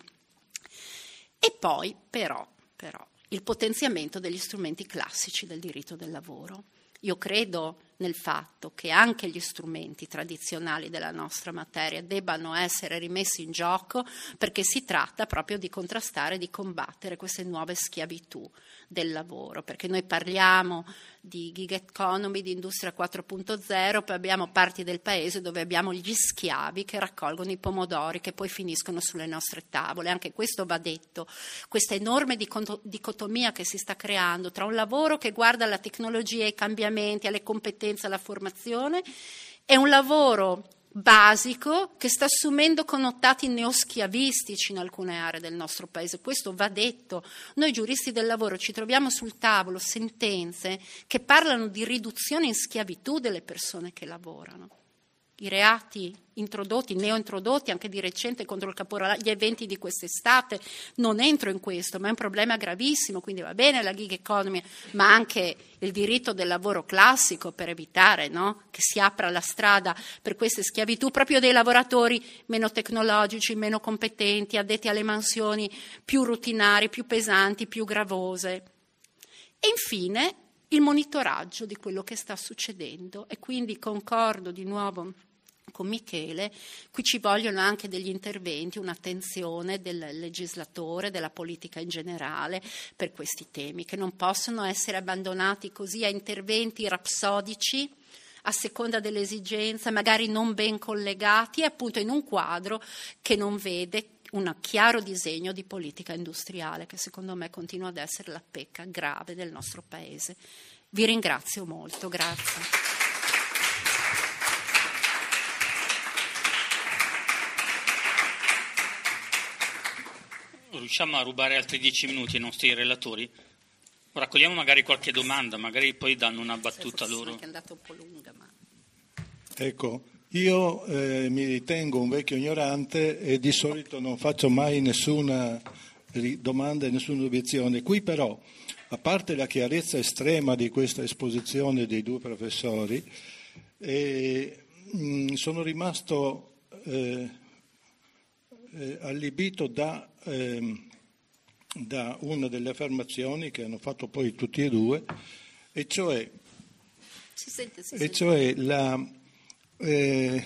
E poi però, però il potenziamento degli strumenti classici del diritto del lavoro. Io credo nel fatto che anche gli strumenti tradizionali della nostra materia debbano essere rimessi in gioco, perché si tratta proprio di contrastare, di combattere queste nuove schiavitù del lavoro, perché noi parliamo di gig economy, di industria quattro punto zero, poi abbiamo parti del paese dove abbiamo gli schiavi che raccolgono i pomodori che poi finiscono sulle nostre tavole. Anche questo va detto, questa enorme dicotomia che si sta creando tra un lavoro che guarda alla tecnologia, ai cambiamenti, alle competenze, alla formazione, e un lavoro basico che sta assumendo connotati neoschiavistici in alcune aree del nostro paese. Questo va detto. Noi giuristi del lavoro ci troviamo sul tavolo sentenze che parlano di riduzione in schiavitù delle persone che lavorano. I reati introdotti, neointrodotti anche di recente contro il caporalato, gli eventi di quest'estate, non entro in questo, ma è un problema gravissimo, quindi va bene la gig economy, ma anche il diritto del lavoro classico per evitare, no, che si apra la strada per queste schiavitù proprio dei lavoratori meno tecnologici, meno competenti, addetti alle mansioni più routinari, più pesanti, più gravose. E infine il monitoraggio di quello che sta succedendo, e quindi concordo di nuovo con Michele, qui ci vogliono anche degli interventi, un'attenzione del legislatore, della politica in generale per questi temi, che non possono essere abbandonati così a interventi rapsodici a seconda dell'esigenza, magari non ben collegati, e appunto in un quadro che non vede un chiaro disegno di politica industriale, che secondo me continua ad essere la pecca grave del nostro Paese. Vi ringrazio molto, grazie. Riusciamo a rubare altri dieci minuti ai nostri relatori? Raccogliamo magari qualche domanda, magari poi danno una battuta loro. È andato un po' lunga, ma... Ecco, io eh, mi ritengo un vecchio ignorante e di solito non faccio mai nessuna domanda e nessuna obiezione. Qui però, a parte la chiarezza estrema di questa esposizione dei due professori, eh, mh, sono rimasto eh, eh, allibito da, eh, da una delle affermazioni che hanno fatto poi tutti e due, e cioè, si sente, si e sente. cioè la... Eh,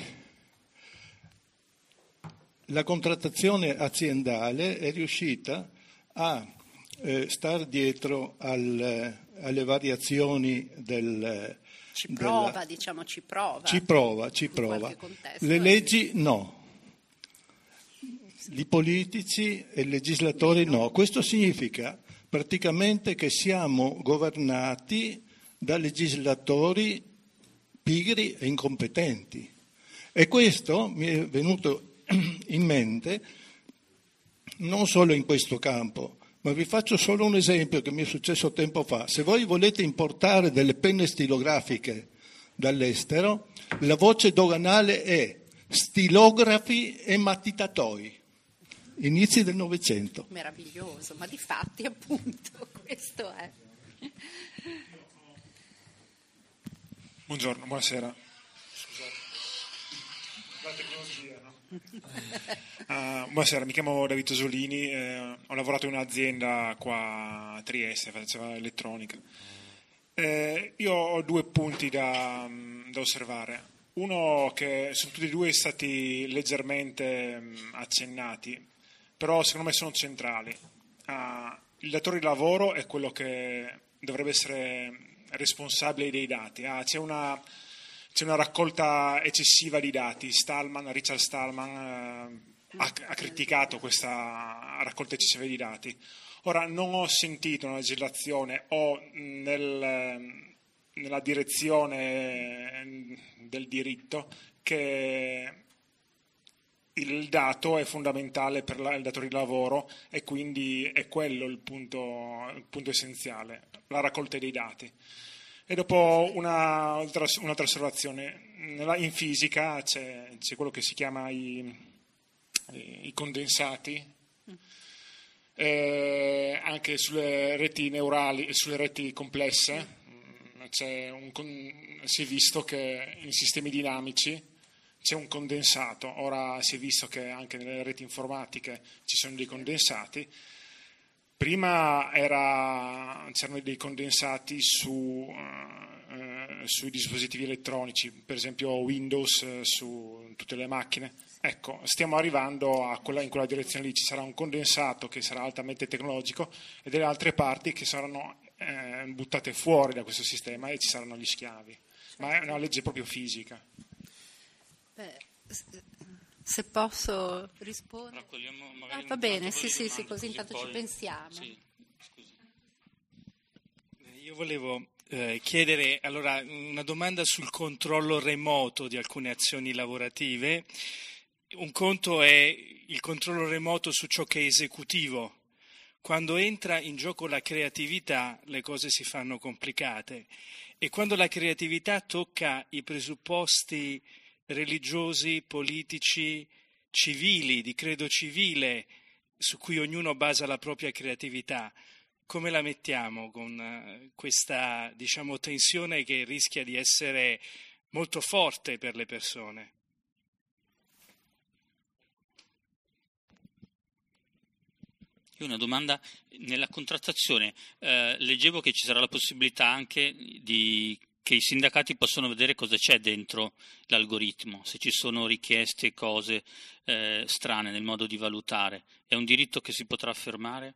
la contrattazione aziendale è riuscita a eh, star dietro al, alle variazioni del, ci prova, della... diciamo ci prova. Ci prova, ci prova. Le leggi no. I politici e i legislatori no. Questo significa praticamente che siamo governati da legislatori pigri e incompetenti. E questo mi è venuto in mente non solo in questo campo, ma vi faccio solo un esempio che mi è successo tempo fa. Se voi volete importare delle penne stilografiche dall'estero, la voce doganale è stilografi e matitatoi. Inizi del Novecento. Meraviglioso, ma di fatti appunto questo è. Buongiorno, buonasera. Scusate, la tecnologia, no? uh, buonasera, mi chiamo Davide Solini, eh, ho lavorato in un'azienda qua a Trieste, faceva elettronica. Eh, io ho due punti da, da osservare. Uno che sono tutti e due stati leggermente accennati, però secondo me sono centrali. Uh, il datore di lavoro è quello che dovrebbe essere responsabile dei dati. Ah, c'è, una, c'è una raccolta eccessiva di dati. Stallman, Richard Stallman uh, ha, ha criticato questa raccolta eccessiva di dati. Ora, non ho sentito una legislazione o nel, nella direzione del diritto che il dato è fondamentale per la, il datore di lavoro e quindi è quello il punto, il punto essenziale, la raccolta dei dati. E dopo una, un'altra osservazione, Nella, in fisica c'è, c'è quello che si chiama i, i condensati, eh, anche sulle reti neurali e sulle reti complesse, c'è un, si è visto che in sistemi dinamici c'è un condensato. Ora si è visto che anche nelle reti informatiche ci sono dei condensati. Prima era, c'erano dei condensati su, eh, sui dispositivi elettronici, per esempio Windows eh, su tutte le macchine. Ecco, stiamo arrivando a quella, in quella direzione lì. Ci sarà un condensato che sarà altamente tecnologico e delle altre parti che saranno eh, buttate fuori da questo sistema e ci saranno gli schiavi. Ma è una legge proprio fisica. Beh, se posso rispondere. Ah, va bene, sì, sì, sì, così intanto ci pensiamo. Sì, io volevo eh, chiedere allora una domanda sul controllo remoto di alcune azioni lavorative. Un conto è il controllo remoto su ciò che è esecutivo. Quando entra in gioco la creatività, le cose si fanno complicate. E quando la creatività tocca i presupposti religiosi, politici, civili, di credo civile, su cui ognuno basa la propria creatività, come la mettiamo con questa, diciamo, tensione che rischia di essere molto forte per le persone? Io una domanda, nella contrattazione eh, leggevo che ci sarà la possibilità anche di che i sindacati possono vedere cosa c'è dentro l'algoritmo, se ci sono richieste, cose eh, strane nel modo di valutare. È un diritto che si potrà affermare?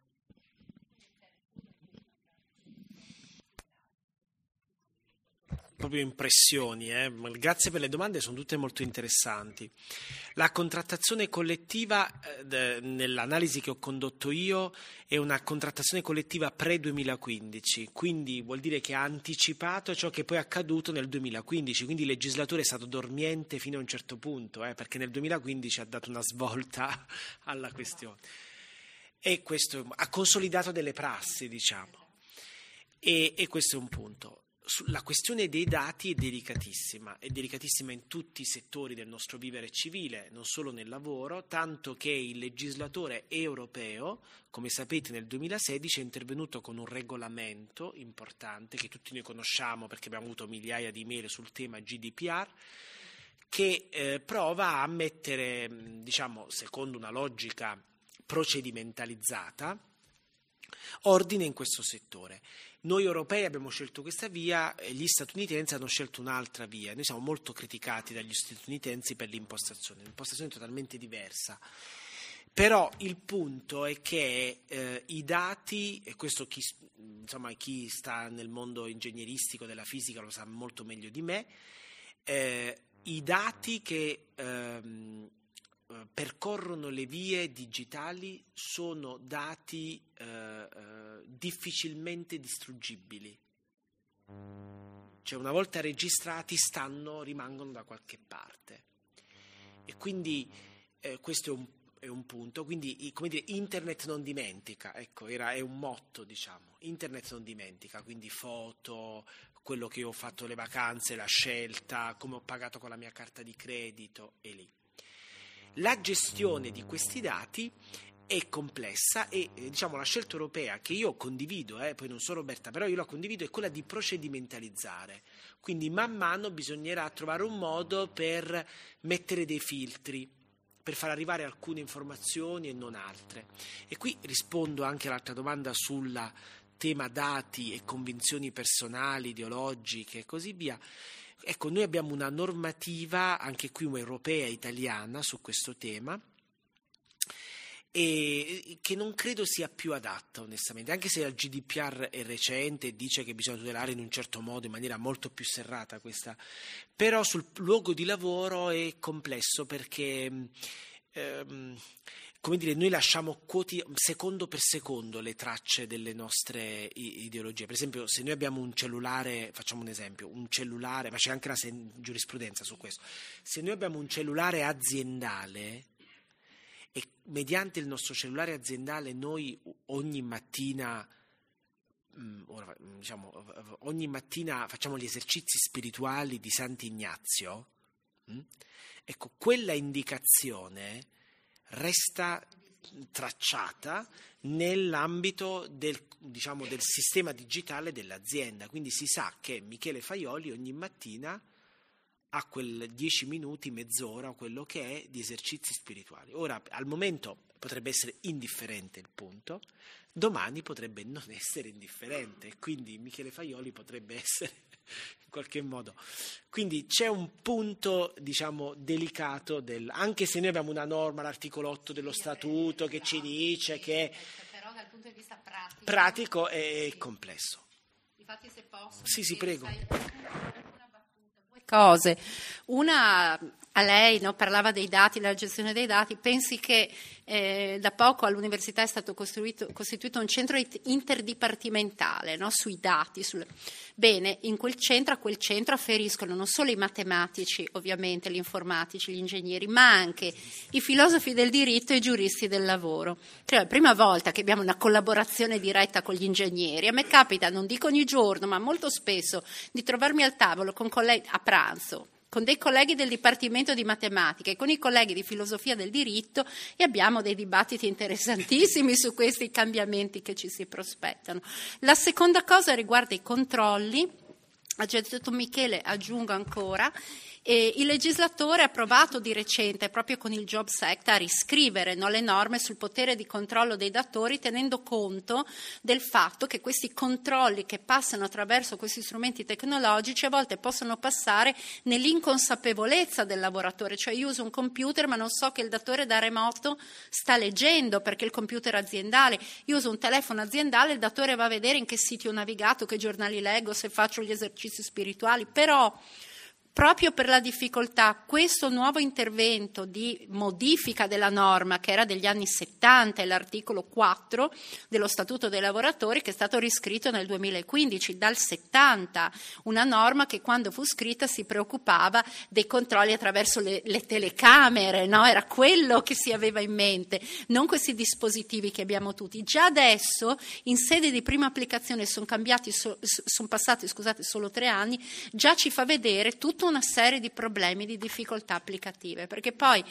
Proprio impressioni, eh? Grazie per le domande, sono tutte molto interessanti. La contrattazione collettiva, eh, nell'analisi che ho condotto io, è una contrattazione collettiva pre-duemilaquindici, quindi vuol dire che ha anticipato ciò che poi è accaduto nel duemilaquindici, quindi il legislatore è stato dormiente fino a un certo punto, eh, perché nel duemilaquindici ha dato una svolta alla questione. E questo ha consolidato delle prassi, diciamo, e, e questo è un punto. La questione dei dati è delicatissima, è delicatissima in tutti i settori del nostro vivere civile, non solo nel lavoro, tanto che il legislatore europeo, come sapete, nel duemilasedici è intervenuto con un regolamento importante che tutti noi conosciamo perché abbiamo avuto migliaia di mail sul tema G D P R, che eh, prova a mettere, diciamo, secondo una logica procedimentalizzata, ordine in questo settore. Noi europei abbiamo scelto questa via, gli statunitensi hanno scelto un'altra via. Noi siamo molto criticati dagli statunitensi per l'impostazione, un'impostazione totalmente diversa. Però il punto è che eh, i dati, e questo chi insomma chi sta nel mondo ingegneristico della fisica lo sa molto meglio di me, eh, i dati che ehm, percorrono le vie digitali sono dati eh, eh, difficilmente distruggibili, cioè una volta registrati stanno, rimangono da qualche parte, e quindi eh, questo è un, è un punto. Quindi, come dire, internet non dimentica, ecco, era, è un motto, diciamo, internet non dimentica, quindi foto, quello che io ho fatto le vacanze, la scelta, come ho pagato con la mia carta di credito, e lì. La gestione di questi dati è complessa e eh, diciamo la scelta europea che io condivido, eh, poi non so Roberta, però io la condivido, è quella di procedimentalizzare. Quindi man mano bisognerà trovare un modo per mettere dei filtri, per far arrivare alcune informazioni e non altre. E qui rispondo anche all'altra domanda sul tema dati e convinzioni personali, ideologiche e così via. Ecco, noi abbiamo una normativa, anche qui europea, italiana, su questo tema, e che non credo sia più adatta, onestamente, anche se il G D P R è recente e dice che bisogna tutelare in un certo modo, in maniera molto più serrata questa, però sul luogo di lavoro è complesso perché ehm, come dire, noi lasciamo quoti- secondo per secondo le tracce delle nostre ideologie. Per esempio, se noi abbiamo un cellulare, facciamo un esempio, un cellulare, ma c'è anche una sen- giurisprudenza su questo, se noi abbiamo un cellulare aziendale e mediante il nostro cellulare aziendale noi ogni mattina, mh, ora, diciamo, ogni mattina facciamo gli esercizi spirituali di Sant'Ignazio, mh? Ecco, quella indicazione resta tracciata nell'ambito del, diciamo, del sistema digitale dell'azienda, quindi si sa che Michele Faioli ogni mattina ha quel dieci minuti, mezz'ora o quello che è di esercizi spirituali. Ora, al momento potrebbe essere indifferente il punto, domani potrebbe non essere indifferente, quindi Michele Faioli potrebbe essere in qualche modo. Quindi c'è un punto, diciamo, delicato, del, anche se noi abbiamo una norma, l'articolo otto dello statuto, che ci dice che però dal punto di vista pratico, pratico è complesso. Infatti, se posso, sì, sì, prego. Due cose. Una, a lei, no, parlava dei dati, della gestione dei dati. Pensi che eh, da poco all'università è stato costruito, costituito un centro interdipartimentale, no, sui dati. Sul... Bene, in quel centro, a quel centro afferiscono non solo i matematici, ovviamente, gli informatici, gli ingegneri, ma anche i filosofi del diritto e i giuristi del lavoro. Cioè, la prima volta che abbiamo una collaborazione diretta con gli ingegneri. A me capita, non dico ogni giorno, ma molto spesso, di trovarmi al tavolo con colleghi a pranzo, con dei colleghi del Dipartimento di Matematica e con i colleghi di Filosofia del Diritto, e abbiamo dei dibattiti interessantissimi su questi cambiamenti che ci si prospettano. La seconda cosa riguarda i controlli. Ha già detto Michele, aggiungo ancora. E il legislatore ha provato di recente, proprio con il Jobs Act, a riscrivere, no, le norme sul potere di controllo dei datori, tenendo conto del fatto che questi controlli che passano attraverso questi strumenti tecnologici a volte possono passare nell'inconsapevolezza del lavoratore. Cioè, io uso un computer ma non so che il datore da remoto sta leggendo, perché il computer aziendale. Io uso un telefono aziendale, il datore va a vedere in che siti ho navigato, che giornali leggo, se faccio gli esercizi spirituali. Però proprio per la difficoltà, questo nuovo intervento di modifica della norma, che era degli anni settanta, è l'articolo quattro dello Statuto dei lavoratori, che è stato riscritto nel duemilaquindici, dal settanta, una norma che quando fu scritta si preoccupava dei controlli attraverso le, le telecamere, no? Era quello che si aveva in mente, non questi dispositivi che abbiamo tutti. Già adesso, in sede di prima applicazione, sono cambiati, so, sono passati scusate, solo tre anni, già ci fa vedere tutto una serie di problemi, di difficoltà applicative, perché poi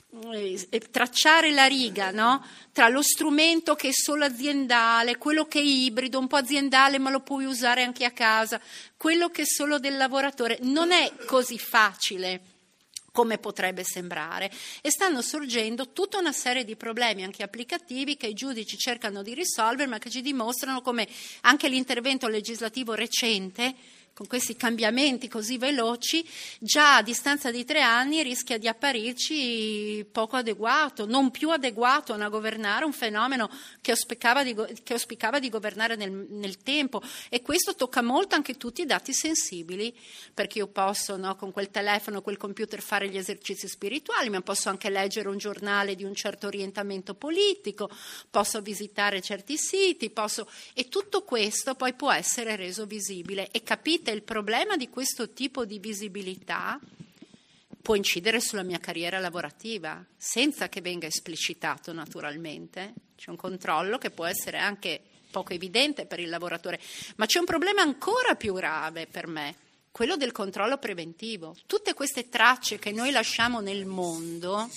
eh, tracciare la riga, no, tra lo strumento che è solo aziendale, quello che è ibrido, un po' aziendale ma lo puoi usare anche a casa, quello che è solo del lavoratore, non è così facile come potrebbe sembrare, e stanno sorgendo tutta una serie di problemi anche applicativi che i giudici cercano di risolvere, ma che ci dimostrano come anche l'intervento legislativo recente con questi cambiamenti così veloci, già a distanza di tre anni rischia di apparirci poco adeguato, non più adeguato a governare un fenomeno che auspicava di, che auspicava di governare nel, nel tempo. E questo tocca molto anche tutti i dati sensibili, perché io posso, no, con quel telefono, quel computer fare gli esercizi spirituali, ma posso anche leggere un giornale di un certo orientamento politico, posso visitare certi siti, posso... e tutto questo poi può essere reso visibile. E capite, il problema di questo tipo di visibilità può incidere sulla mia carriera lavorativa, senza che venga esplicitato naturalmente. C'è un controllo che può essere anche poco evidente per il lavoratore, ma c'è un problema ancora più grave per me, quello del controllo preventivo. Tutte queste tracce che noi lasciamo nel mondo,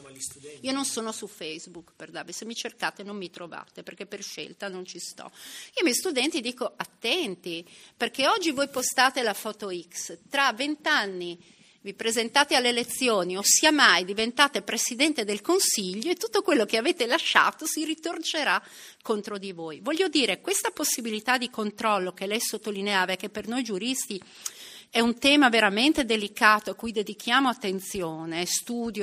io non sono su Facebook, per darvi, se mi cercate non mi trovate, perché per scelta non ci sto. Io ai miei studenti dico attenti, perché oggi voi postate la foto X, tra vent'anni vi presentate alle elezioni o sia mai diventate Presidente del Consiglio e tutto quello che avete lasciato si ritorcerà contro di voi. Voglio dire, questa possibilità di controllo che lei sottolineava e che per noi giuristi è un tema veramente delicato a cui dedichiamo attenzione, studio,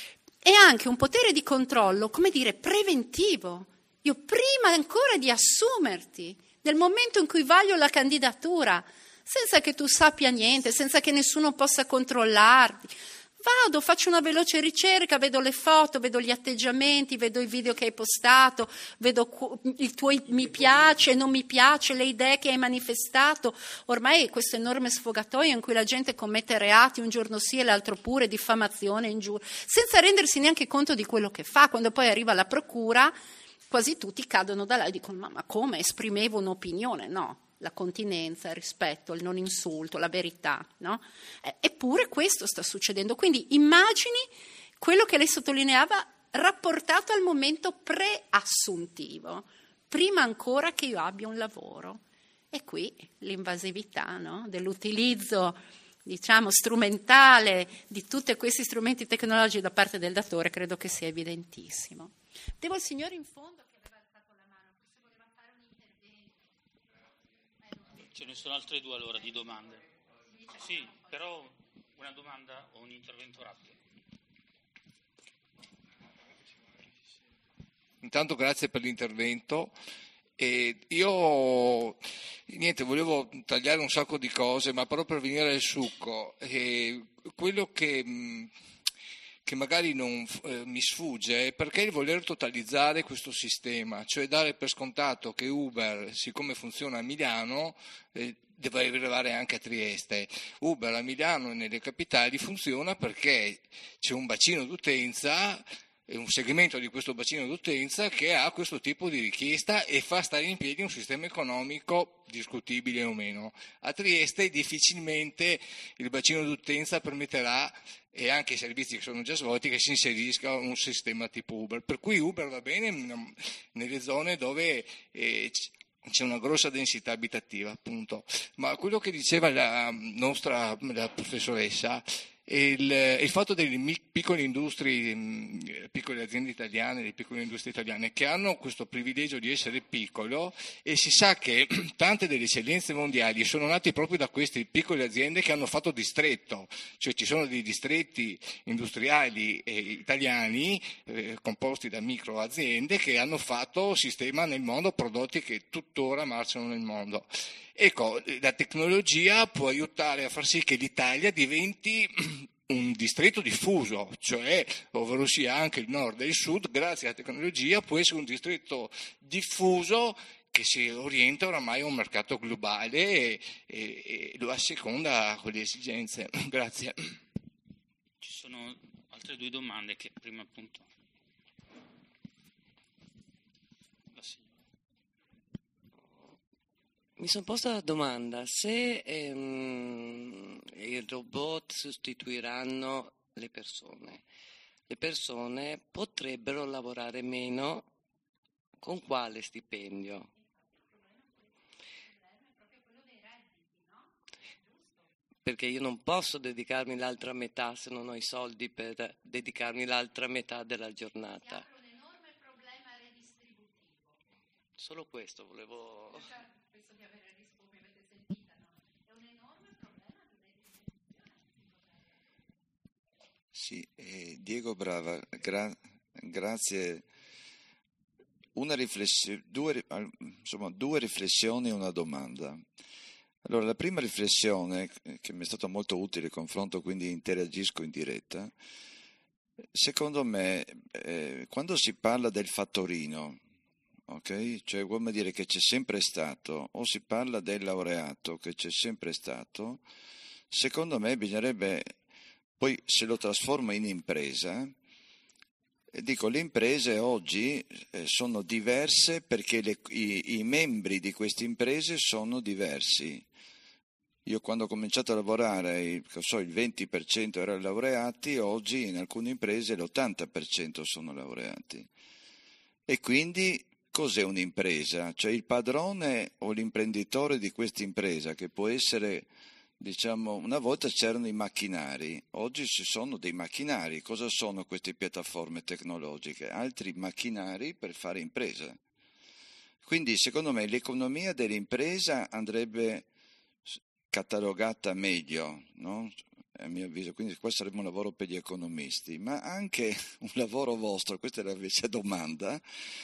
è anche un potere di controllo, come dire, preventivo. Io prima ancora di assumerti, nel momento in cui vaglio la candidatura, senza che tu sappia niente, senza che nessuno possa controllarti, vado, faccio una veloce ricerca, vedo le foto, vedo gli atteggiamenti, vedo i video che hai postato, vedo il tuo mi piace, non mi piace, le idee che hai manifestato. Ormai questo enorme sfogatoio in cui la gente commette reati un giorno sì e l'altro pure, diffamazione, ingiuria, senza rendersi neanche conto di quello che fa. Quando poi arriva la procura, quasi tutti cadono da là e dicono: ma, ma come, esprimevo un'opinione? No. La continenza, il rispetto, il non insulto, la verità, no? Eh, eppure questo sta succedendo. Quindi immagini quello che lei sottolineava rapportato al momento preassuntivo, prima ancora che io abbia un lavoro. E qui l'invasività, no? Dell'utilizzo, diciamo, strumentale di tutti questi strumenti tecnologici da parte del datore credo che sia evidentissimo. Devo al signore in fondo. Ce ne sono altre due allora di domande. Sì, però una domanda o un intervento rapido. Intanto grazie per l'intervento. E io niente, volevo tagliare un sacco di cose, ma però per venire al succo, e quello che, che magari non eh, mi sfugge è perché il voler totalizzare questo sistema, cioè dare per scontato che Uber, siccome funziona a Milano, eh, deve arrivare anche a Trieste. Uber a Milano e nelle capitali funziona perché c'è un bacino d'utenza, un segmento di questo bacino d'utenza che ha questo tipo di richiesta e fa stare in piedi un sistema economico discutibile o meno. A Trieste difficilmente il bacino d'utenza permetterà, e anche i servizi che sono già svolti, che si inserisca un sistema tipo Uber. Per cui Uber va bene nelle zone dove eh, c'è una grossa densità abitativa, appunto. Ma quello che diceva la nostra la professoressa, il, il fatto delle piccole industrie, piccole aziende italiane, le piccole industrie italiane che hanno questo privilegio di essere piccolo, e si sa che tante delle eccellenze mondiali sono nate proprio da queste piccole aziende che hanno fatto distretto, cioè ci sono dei distretti industriali eh, italiani eh, composti da micro aziende che hanno fatto sistema nel mondo, prodotti che tuttora marciano nel mondo. Ecco, la tecnologia può aiutare a far sì che l'Italia diventi un distretto diffuso, cioè ovvero sia anche il nord e il sud, grazie alla tecnologia può essere un distretto diffuso che si orienta oramai a un mercato globale e, e, e lo asseconda con le esigenze. Grazie. Ci sono altre due domande che prima appunto... Mi sono posta la domanda, se ehm, i robot sostituiranno le persone, le persone potrebbero lavorare meno, con quale stipendio? Perché io non posso dedicarmi l'altra metà se non ho i soldi per dedicarmi l'altra metà della giornata. Un enorme problema redistributivo. Solo questo volevo... Penso di aver risposto, mi avete sentita, no? È un enorme Sì, eh, Diego Brava, gra- grazie. Una riflessione, due, insomma, due riflessioni e una domanda. Allora, la prima riflessione, che mi è stata molto utile, confronto, quindi interagisco in diretta, secondo me, eh, quando si parla del fattorino, ok? Cioè vuol dire che c'è sempre stato, o si parla del laureato che c'è sempre stato, secondo me bisognerebbe, poi se lo trasforma in impresa, eh, dico le imprese oggi eh, sono diverse perché le, i, i membri di queste imprese sono diversi. Io quando ho cominciato a lavorare, il, so, il venti per cento erano laureati, oggi in alcune imprese l'ottanta per cento sono laureati. E quindi cos'è un'impresa? Cioè il padrone o l'imprenditore di questa impresa, che può essere, diciamo, una volta c'erano i macchinari, oggi ci sono dei macchinari. Cosa sono queste piattaforme tecnologiche? Altri macchinari per fare impresa. Quindi secondo me l'economia dell'impresa andrebbe catalogata meglio, no? A mio avviso, quindi questo sarebbe un lavoro per gli economisti, ma anche un lavoro vostro, questa è la invece domanda,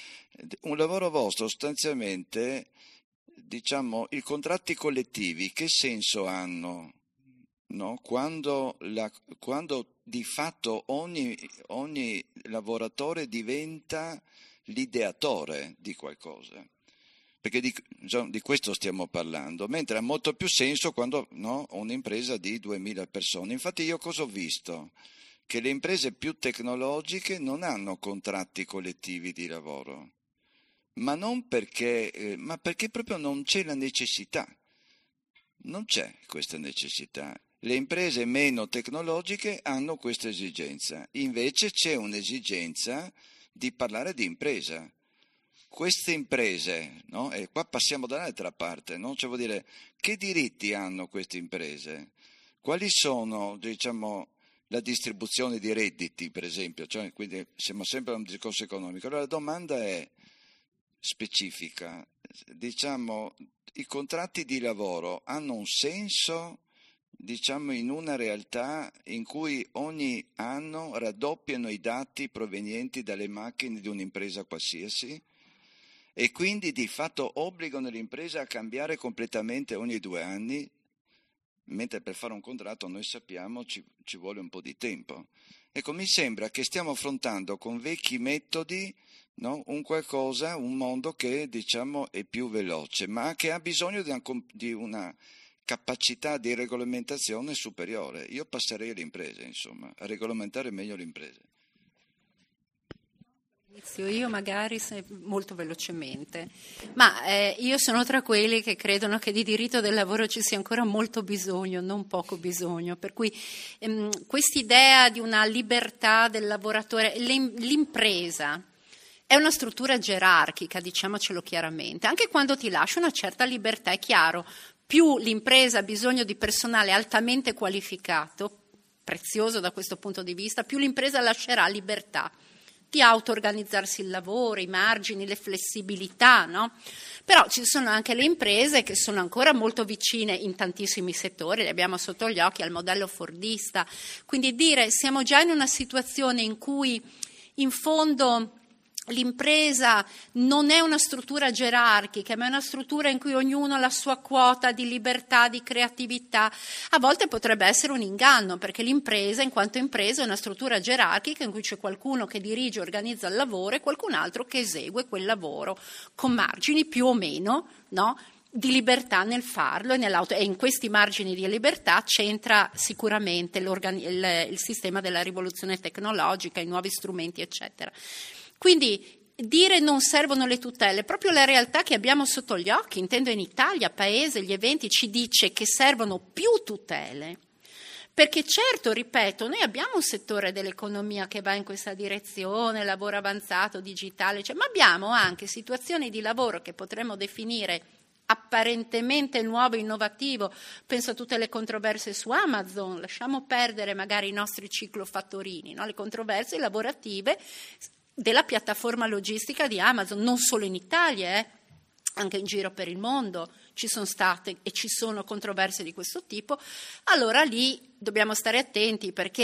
un lavoro vostro sostanzialmente, diciamo, i contratti collettivi che senso hanno, no? Quando, la, quando di fatto ogni, ogni lavoratore diventa l'ideatore di qualcosa. Perché di, di questo stiamo parlando, mentre ha molto più senso quando no, ho un'impresa di duemila persone. Infatti io cosa ho visto? Che le imprese più tecnologiche non hanno contratti collettivi di lavoro, ma non perché, eh, ma perché proprio non c'è la necessità, non c'è questa necessità. Le imprese meno tecnologiche hanno questa esigenza, invece c'è un'esigenza di parlare di impresa. Queste imprese, no? E qua passiamo dall'altra parte, no? Cioè vuol dire, che diritti hanno queste imprese? Quali sono, diciamo, la distribuzione di redditi, per esempio? Cioè, quindi siamo sempre a un discorso economico. Allora la domanda è specifica. Diciamo, i contratti di lavoro hanno un senso, diciamo, in una realtà in cui ogni anno raddoppiano i dati provenienti dalle macchine di un'impresa qualsiasi? E quindi di fatto obbligano l'impresa a cambiare completamente ogni due anni, mentre per fare un contratto noi sappiamo ci, ci vuole un po' di tempo. Ecco, mi sembra che stiamo affrontando con vecchi metodi, no, un qualcosa, un mondo che diciamo è più veloce, ma che ha bisogno di una, di una capacità di regolamentazione superiore. Io passerei alle imprese, insomma, a regolamentare meglio le imprese. Io magari se, molto velocemente, ma eh, io sono tra quelli che credono che di diritto del lavoro ci sia ancora molto bisogno, non poco bisogno, per cui ehm, quest'idea di una libertà del lavoratore, l'impresa è una struttura gerarchica, diciamocelo chiaramente, anche quando ti lascia una certa libertà, è chiaro, più l'impresa ha bisogno di personale altamente qualificato, prezioso da questo punto di vista, più l'impresa lascerà libertà di auto-organizzarsi il lavoro, i margini, le flessibilità, no? Però ci sono anche le imprese che sono ancora molto vicine in tantissimi settori, le abbiamo sotto gli occhi al modello fordista, quindi dire siamo già in una situazione in cui in fondo l'impresa non è una struttura gerarchica, ma è una struttura in cui ognuno ha la sua quota di libertà, di creatività. A volte potrebbe essere un inganno, perché l'impresa, in quanto impresa, è una struttura gerarchica in cui c'è qualcuno che dirige, organizza il lavoro e qualcun altro che esegue quel lavoro con margini più o meno, no, di libertà nel farlo e, nell'auto, e in questi margini di libertà c'entra sicuramente il, il sistema della rivoluzione tecnologica, i nuovi strumenti, eccetera. Quindi dire non servono le tutele, proprio la realtà che abbiamo sotto gli occhi, intendo in Italia, paese, gli eventi, ci dice che servono più tutele. Perché certo, ripeto, noi abbiamo un settore dell'economia che va in questa direzione, lavoro avanzato, digitale, cioè, ma abbiamo anche situazioni di lavoro che potremmo definire apparentemente nuovo e innovativo, penso a tutte le controversie su Amazon, lasciamo perdere magari i nostri ciclofattorini, no? Le controversie lavorative della piattaforma logistica di Amazon, non solo in Italia, eh, anche in giro per il mondo ci sono state e ci sono controversie di questo tipo. Allora lì dobbiamo stare attenti, perché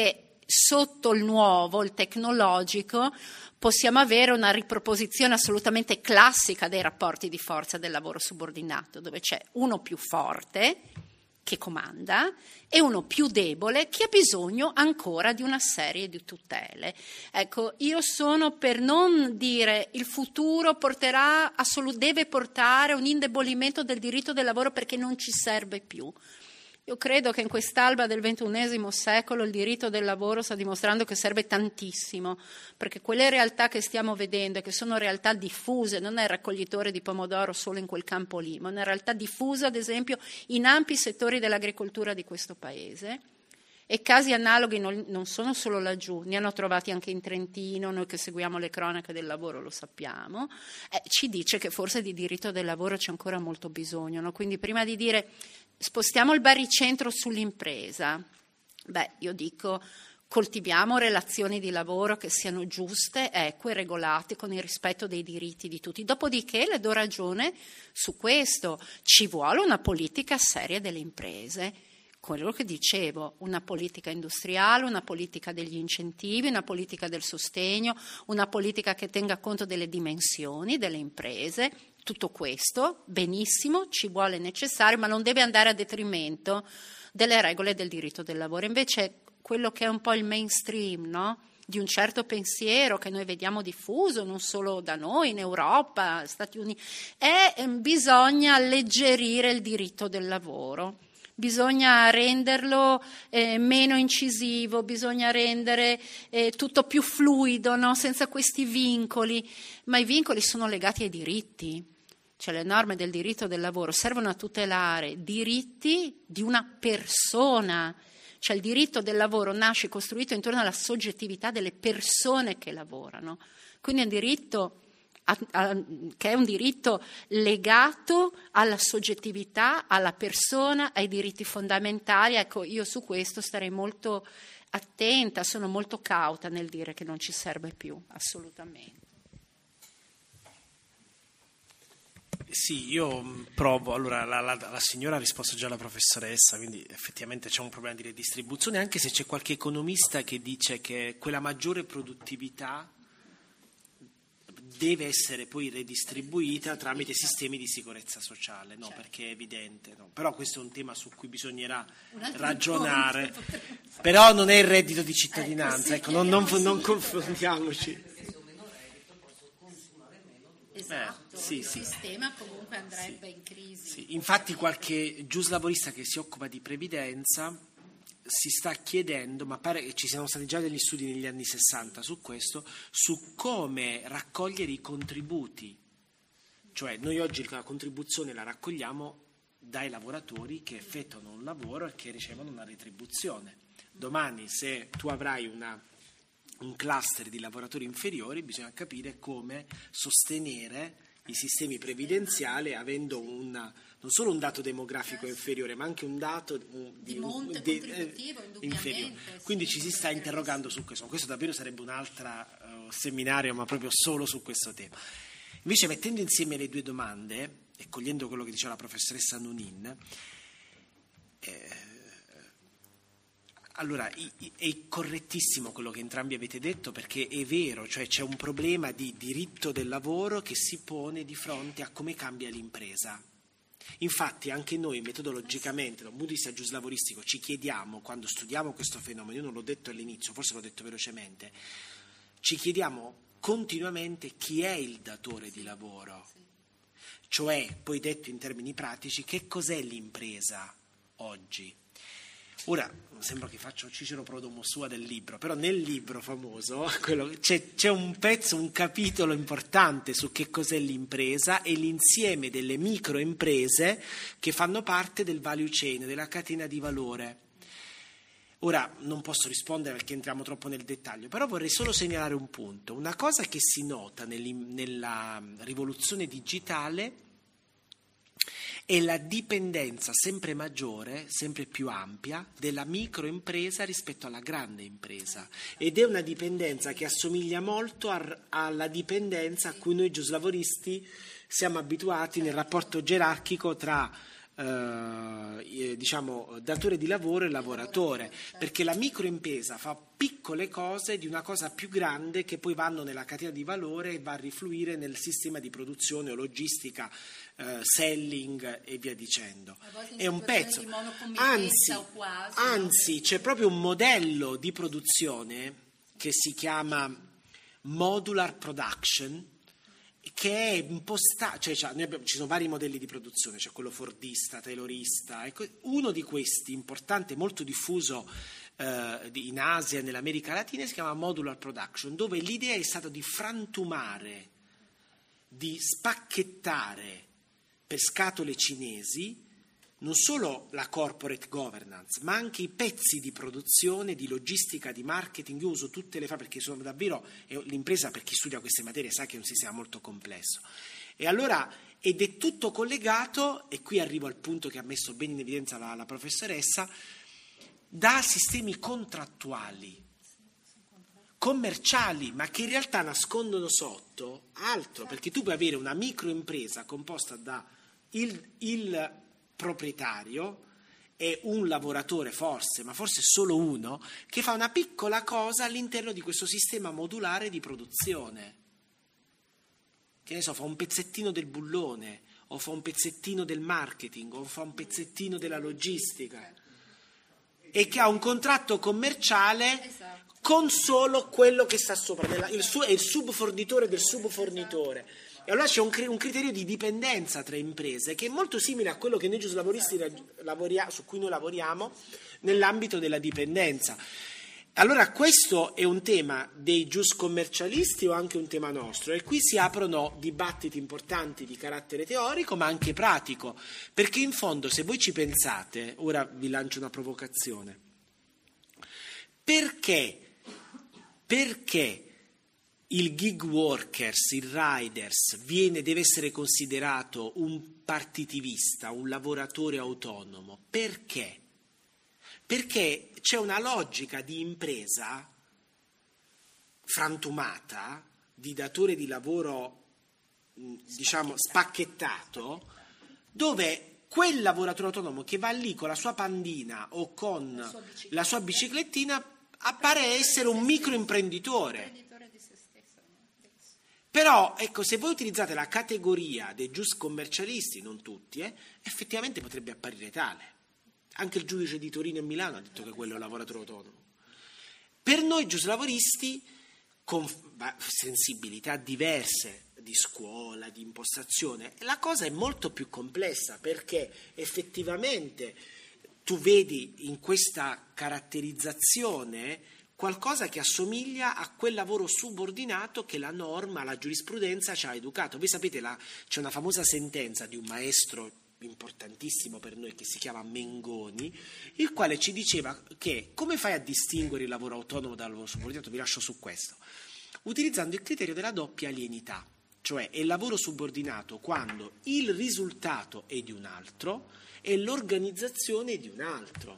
sotto il nuovo, il tecnologico, possiamo avere una riproposizione assolutamente classica dei rapporti di forza del lavoro subordinato, dove c'è uno più forte che comanda e uno più debole che ha bisogno ancora di una serie di tutele. Ecco, io sono per non dire il futuro porterà assolut- deve portare un indebolimento del diritto del lavoro perché non ci serve più. Io credo che in quest'alba del ventunesimo secolo il diritto del lavoro sta dimostrando che serve tantissimo, perché quelle realtà che stiamo vedendo e che sono realtà diffuse, non è il raccoglitore di pomodoro solo in quel campo lì, ma una realtà diffusa ad esempio in ampi settori dell'agricoltura di questo Paese, e casi analoghi non, non sono solo laggiù, ne hanno trovati anche in Trentino, noi che seguiamo le cronache del lavoro lo sappiamo, eh, ci dice che forse di diritto del lavoro c'è ancora molto bisogno, no? Quindi prima di dire spostiamo il baricentro sull'impresa, beh, io dico coltiviamo relazioni di lavoro che siano giuste, eque, regolate, con il rispetto dei diritti di tutti. Dopodiché le do ragione su questo, ci vuole una politica seria delle imprese, quello che dicevo, una politica industriale, una politica degli incentivi, una politica del sostegno, una politica che tenga conto delle dimensioni delle imprese. Tutto questo, benissimo, ci vuole necessario, ma non deve andare a detrimento delle regole del diritto del lavoro. Invece quello che è un po' il mainstream, no? Di un certo pensiero che noi vediamo diffuso non solo da noi, in Europa, Stati Uniti, è eh, bisogna alleggerire il diritto del lavoro. Bisogna renderlo eh, meno incisivo, bisogna rendere eh, tutto più fluido, no? Senza questi vincoli, ma i vincoli sono legati ai diritti. Cioè le norme del diritto del lavoro servono a tutelare diritti di una persona, cioè il diritto del lavoro nasce costruito intorno alla soggettività delle persone che lavorano, quindi è un diritto a, a, che è un diritto legato alla soggettività, alla persona, ai diritti fondamentali. Ecco, io su questo starei molto attenta, sono molto cauta nel dire che non ci serve più, assolutamente. Sì, io provo, allora la, la, la signora ha risposto già alla professoressa, quindi effettivamente c'è un problema di redistribuzione, anche se c'è qualche economista che dice che quella maggiore produttività deve essere poi redistribuita tramite sistemi di sicurezza sociale, no? Certo. Perché è evidente, no? Però questo è un tema su cui bisognerà ragionare, punto. Però non è il reddito di cittadinanza, ecco, non, non, non confondiamoci. Esatto, eh, sì, il sì. sistema comunque andrebbe sì. in crisi. Sì. Infatti qualche giuslavorista che si occupa di previdenza si sta chiedendo, ma pare che ci siano stati già degli studi negli anni sessanta su questo, su come raccogliere i contributi. Cioè noi oggi la contribuzione la raccogliamo dai lavoratori che effettuano un lavoro e che ricevono una retribuzione. Domani se tu avrai una un cluster di lavoratori inferiori, bisogna capire come sostenere i sistemi previdenziali avendo una, non solo un dato demografico inferiore, ma anche un dato un, di, di monte di, contributivo eh, inferiore. Quindi ci si sta interrogando su questo. Questo davvero sarebbe un altro uh, seminario, ma proprio solo su questo tema. Invece, mettendo insieme le due domande e cogliendo quello che diceva la professoressa Nunin, eh, allora, è correttissimo quello che entrambi avete detto, perché è vero, cioè c'è un problema di diritto del lavoro che si pone di fronte a come cambia l'impresa. Infatti anche noi metodologicamente, da un punto di vista giuslavoristico, ci chiediamo, quando studiamo questo fenomeno, io non l'ho detto all'inizio, forse l'ho detto velocemente, ci chiediamo continuamente chi è il datore di lavoro, cioè, poi detto in termini pratici, che cos'è l'impresa oggi. Ora, sembra che faccio Cicero Prodomo sua del libro, però nel libro famoso quello, c'è, c'è un pezzo, un capitolo importante su che cos'è l'impresa e l'insieme delle microimprese che fanno parte del value chain, della catena di valore. Ora, non posso rispondere perché entriamo troppo nel dettaglio, però vorrei solo segnalare un punto. Una cosa che si nota nella rivoluzione digitale è la dipendenza sempre maggiore, sempre più ampia, della microimpresa rispetto alla grande impresa, ed è una dipendenza che assomiglia molto a, alla dipendenza a cui noi giuslavoristi siamo abituati nel rapporto gerarchico tra eh, diciamo datore di lavoro e lavoratore, perché la microimpresa fa piccole cose di una cosa più grande che poi vanno nella catena di valore e va a rifluire nel sistema di produzione o logistica, eh, selling e via dicendo. È un pezzo, anzi, anzi c'è proprio un modello di produzione che si chiama modular production, che è impostato, cioè, cioè, noi abbiamo, ci sono vari modelli di produzione, c'è quello fordista, taylorista, ecco, uno di questi importante, molto diffuso eh, in Asia e nell'America Latina, si chiama modular production, dove l'idea è stata di frantumare, di spacchettare per scatole cinesi non solo la corporate governance, ma anche i pezzi di produzione, di logistica, di marketing. Io uso tutte le fabbriche, perché sono davvero, l'impresa, per chi studia queste materie sa che è un sistema molto complesso. E allora, ed è tutto collegato, e qui arrivo al punto che ha messo bene in evidenza la, la professoressa, da sistemi contrattuali, commerciali, ma che in realtà nascondono sotto altro, perché tu puoi avere una microimpresa composta da il, il proprietario e un lavoratore, forse, ma forse solo uno, che fa una piccola cosa all'interno di questo sistema modulare di produzione. Che ne so, fa un pezzettino del bullone, o fa un pezzettino del marketing, o fa un pezzettino della logistica, e che ha un contratto commerciale con solo quello che sta sopra, il suo, è il subfornitore del subfornitore. E allora c'è un, un criterio di dipendenza tra imprese che è molto simile a quello che noi giuslavoristi lavoriamo, su cui noi lavoriamo nell'ambito della dipendenza. Allora questo è un tema dei giuscommercialisti o anche un tema nostro? E qui si aprono dibattiti importanti di carattere teorico ma anche pratico, perché in fondo, se voi ci pensate, ora vi lancio una provocazione, perché perché il gig workers, il riders, viene, deve essere considerato un partitivista, un lavoratore autonomo? Perché? Perché c'è una logica di impresa frantumata, di datore di lavoro, diciamo, spacchettato, dove quel lavoratore autonomo che va lì con la sua pandina o con la sua, la sua biciclettina appare essere un microimprenditore. Però, ecco, se voi utilizzate la categoria dei giuscommercialisti, non tutti, eh, effettivamente potrebbe apparire tale. Anche il giudice di Torino e Milano ha detto che quello è un lavoratore autonomo. Per noi giuslavoristi, con sensibilità diverse di scuola, di impostazione, la cosa è molto più complessa, perché effettivamente tu vedi in questa caratterizzazione qualcosa che assomiglia a quel lavoro subordinato che la norma, la giurisprudenza ci ha educato. Voi sapete, la, c'è una famosa sentenza di un maestro importantissimo per noi che si chiama Mengoni, il quale ci diceva che come fai a distinguere il lavoro autonomo dal lavoro subordinato? Vi lascio su questo. Utilizzando il criterio della doppia alienità, cioè è il lavoro subordinato quando il risultato è di un altro e l'organizzazione è di un altro.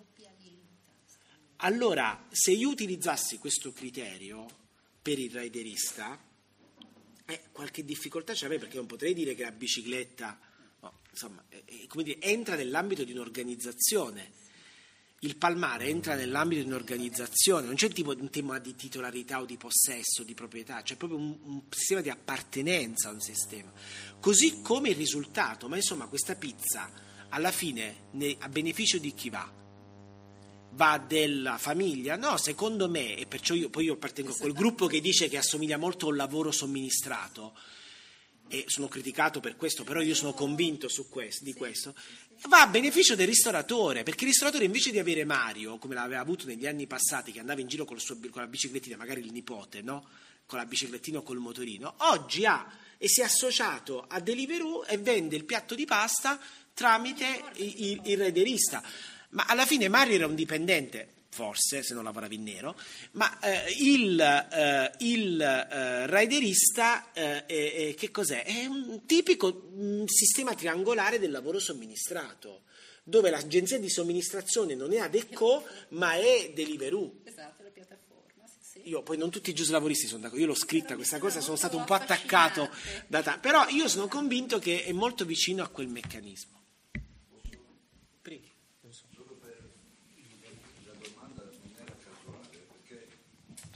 Allora, se io utilizzassi questo criterio per il riderista, eh, qualche difficoltà ce l'avrei, perché non potrei dire che la bicicletta, no, insomma, eh, come dire, entra nell'ambito di un'organizzazione. Il palmare entra nell'ambito di un'organizzazione, non c'è tipo un tema di titolarità o di possesso, di proprietà, c'è proprio un, un sistema di appartenenza a un sistema. Così come il risultato, ma insomma questa pizza alla fine ne, a beneficio di chi va? Va della famiglia? No, secondo me, e perciò io poi io appartengo a quel gruppo che dice che assomiglia molto a un lavoro somministrato, e sono criticato per questo, però io sono convinto su questo, di questo, va a beneficio del ristoratore, perché il ristoratore, invece di avere Mario, come l'aveva avuto negli anni passati, che andava in giro con, il suo, con la biciclettina, magari il nipote, no? Con la biciclettina o col motorino, oggi ha e si è associato a Deliveroo e vende il piatto di pasta tramite il, il, il riderista. Ma alla fine Mario era un dipendente, forse, se non lavoravi in nero, ma eh, il, eh, il eh, riderista eh, eh, che cos'è? È un tipico mh, sistema triangolare del lavoro somministrato, dove l'agenzia di somministrazione non è Adecco, ma è Deliveroo. Esatto, la piattaforma. Sì, sì. Io poi non tutti i giuslavoristi sono d'accordo, io l'ho scritta questa cosa, sono stato un po' attaccato da ta- però io sono convinto che è molto vicino a quel meccanismo.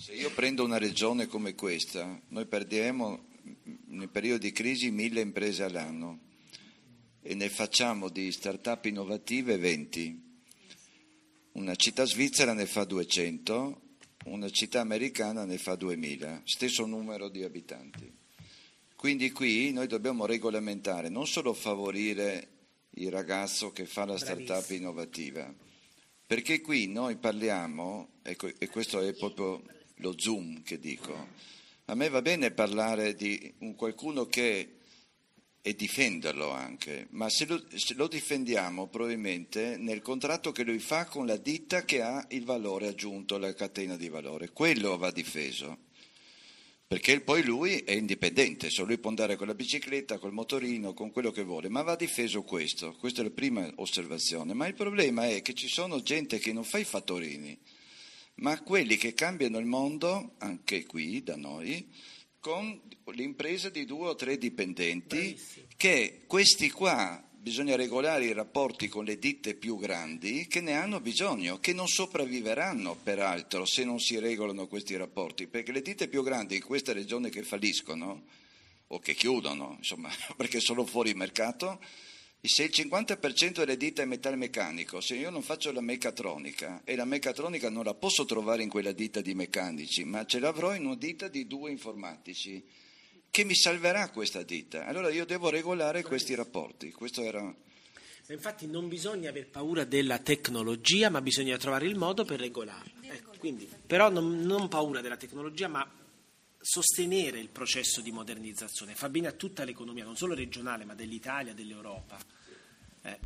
Se io prendo una regione come questa, noi perdiamo nel periodo di crisi mille imprese all'anno e ne facciamo di start-up innovative venti. Una città svizzera ne fa duecento, una città americana ne fa duemila, stesso numero di abitanti. Quindi qui noi dobbiamo regolamentare, non solo favorire il ragazzo che fa la start-up innovativa, perché qui noi parliamo, e questo è proprio lo zoom che dico, a me va bene parlare di un qualcuno che e difenderlo anche, ma se lo, se lo difendiamo probabilmente nel contratto che lui fa con la ditta che ha il valore aggiunto, la catena di valore, quello va difeso, perché poi lui è indipendente, se lui può andare con la bicicletta, col motorino, con quello che vuole, ma va difeso questo, questa è la prima osservazione, ma il problema è che ci sono gente che non fa i fattorini, ma quelli che cambiano il mondo, anche qui da noi, con l'impresa di due o tre dipendenti. Bravissimo. Che questi qua bisogna regolare i rapporti con le ditte più grandi che ne hanno bisogno, che non sopravviveranno peraltro se non si regolano questi rapporti, perché le ditte più grandi in questa regione che falliscono o che chiudono, insomma, perché sono fuori mercato, se il cinquanta per cento delle ditte è metalmeccanico, se io non faccio la meccatronica e la meccatronica non la posso trovare in quella ditta di meccanici, ma ce l'avrò in una ditta di due informatici, che mi salverà questa ditta. Allora io devo regolare questi rapporti. Questo era... Infatti non bisogna aver paura della tecnologia, ma bisogna trovare il modo per regolarla. Ecco, quindi, però non, non paura della tecnologia, ma sostenere il processo di modernizzazione. Fa bene a tutta l'economia, non solo regionale, ma dell'Italia, dell'Europa. Eh.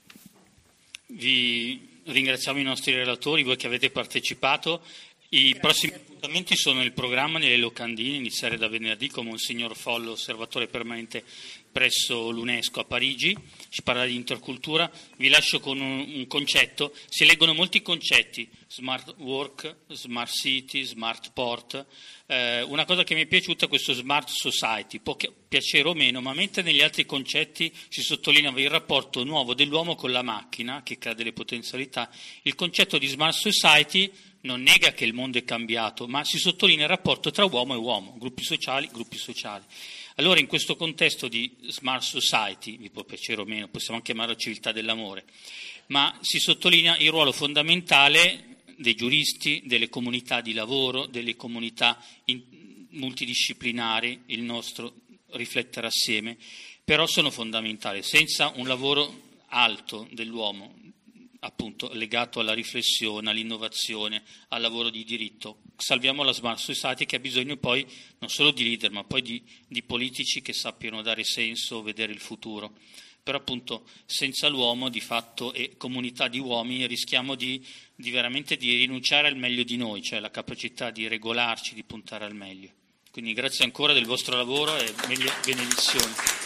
Vi ringraziamo i nostri relatori, voi che avete partecipato. I Grazie. Prossimi appuntamenti sono il programma nelle locandine, iniziare da venerdì con Monsignor Follo, osservatore permanente presso l'UNESCO a Parigi, ci parla di intercultura. Vi lascio con un, un concetto, si leggono molti concetti, smart work, smart city, smart port. Eh, una cosa che mi è piaciuta è questo smart society, può piacere o meno, ma mentre negli altri concetti si sottolineava il rapporto nuovo dell'uomo con la macchina, che crea delle potenzialità, il concetto di smart society non nega che il mondo è cambiato, ma si sottolinea il rapporto tra uomo e uomo, gruppi sociali, gruppi sociali. Allora in questo contesto di smart society, vi può piacere o meno, possiamo anche chiamarlo civiltà dell'amore, ma si sottolinea il ruolo fondamentale dei giuristi, delle comunità di lavoro, delle comunità multidisciplinari, il nostro riflettere assieme, però sono fondamentali. Senza un lavoro alto dell'uomo, appunto legato alla riflessione, all'innovazione, al lavoro di diritto, salviamo la smart society che ha bisogno poi non solo di leader ma poi di, di politici che sappiano dare senso, vedere il futuro. Però appunto senza l'uomo di fatto e comunità di uomini rischiamo di, di veramente di rinunciare al meglio di noi, cioè la capacità di regolarci, di puntare al meglio. Quindi grazie ancora del vostro lavoro e benedizioni.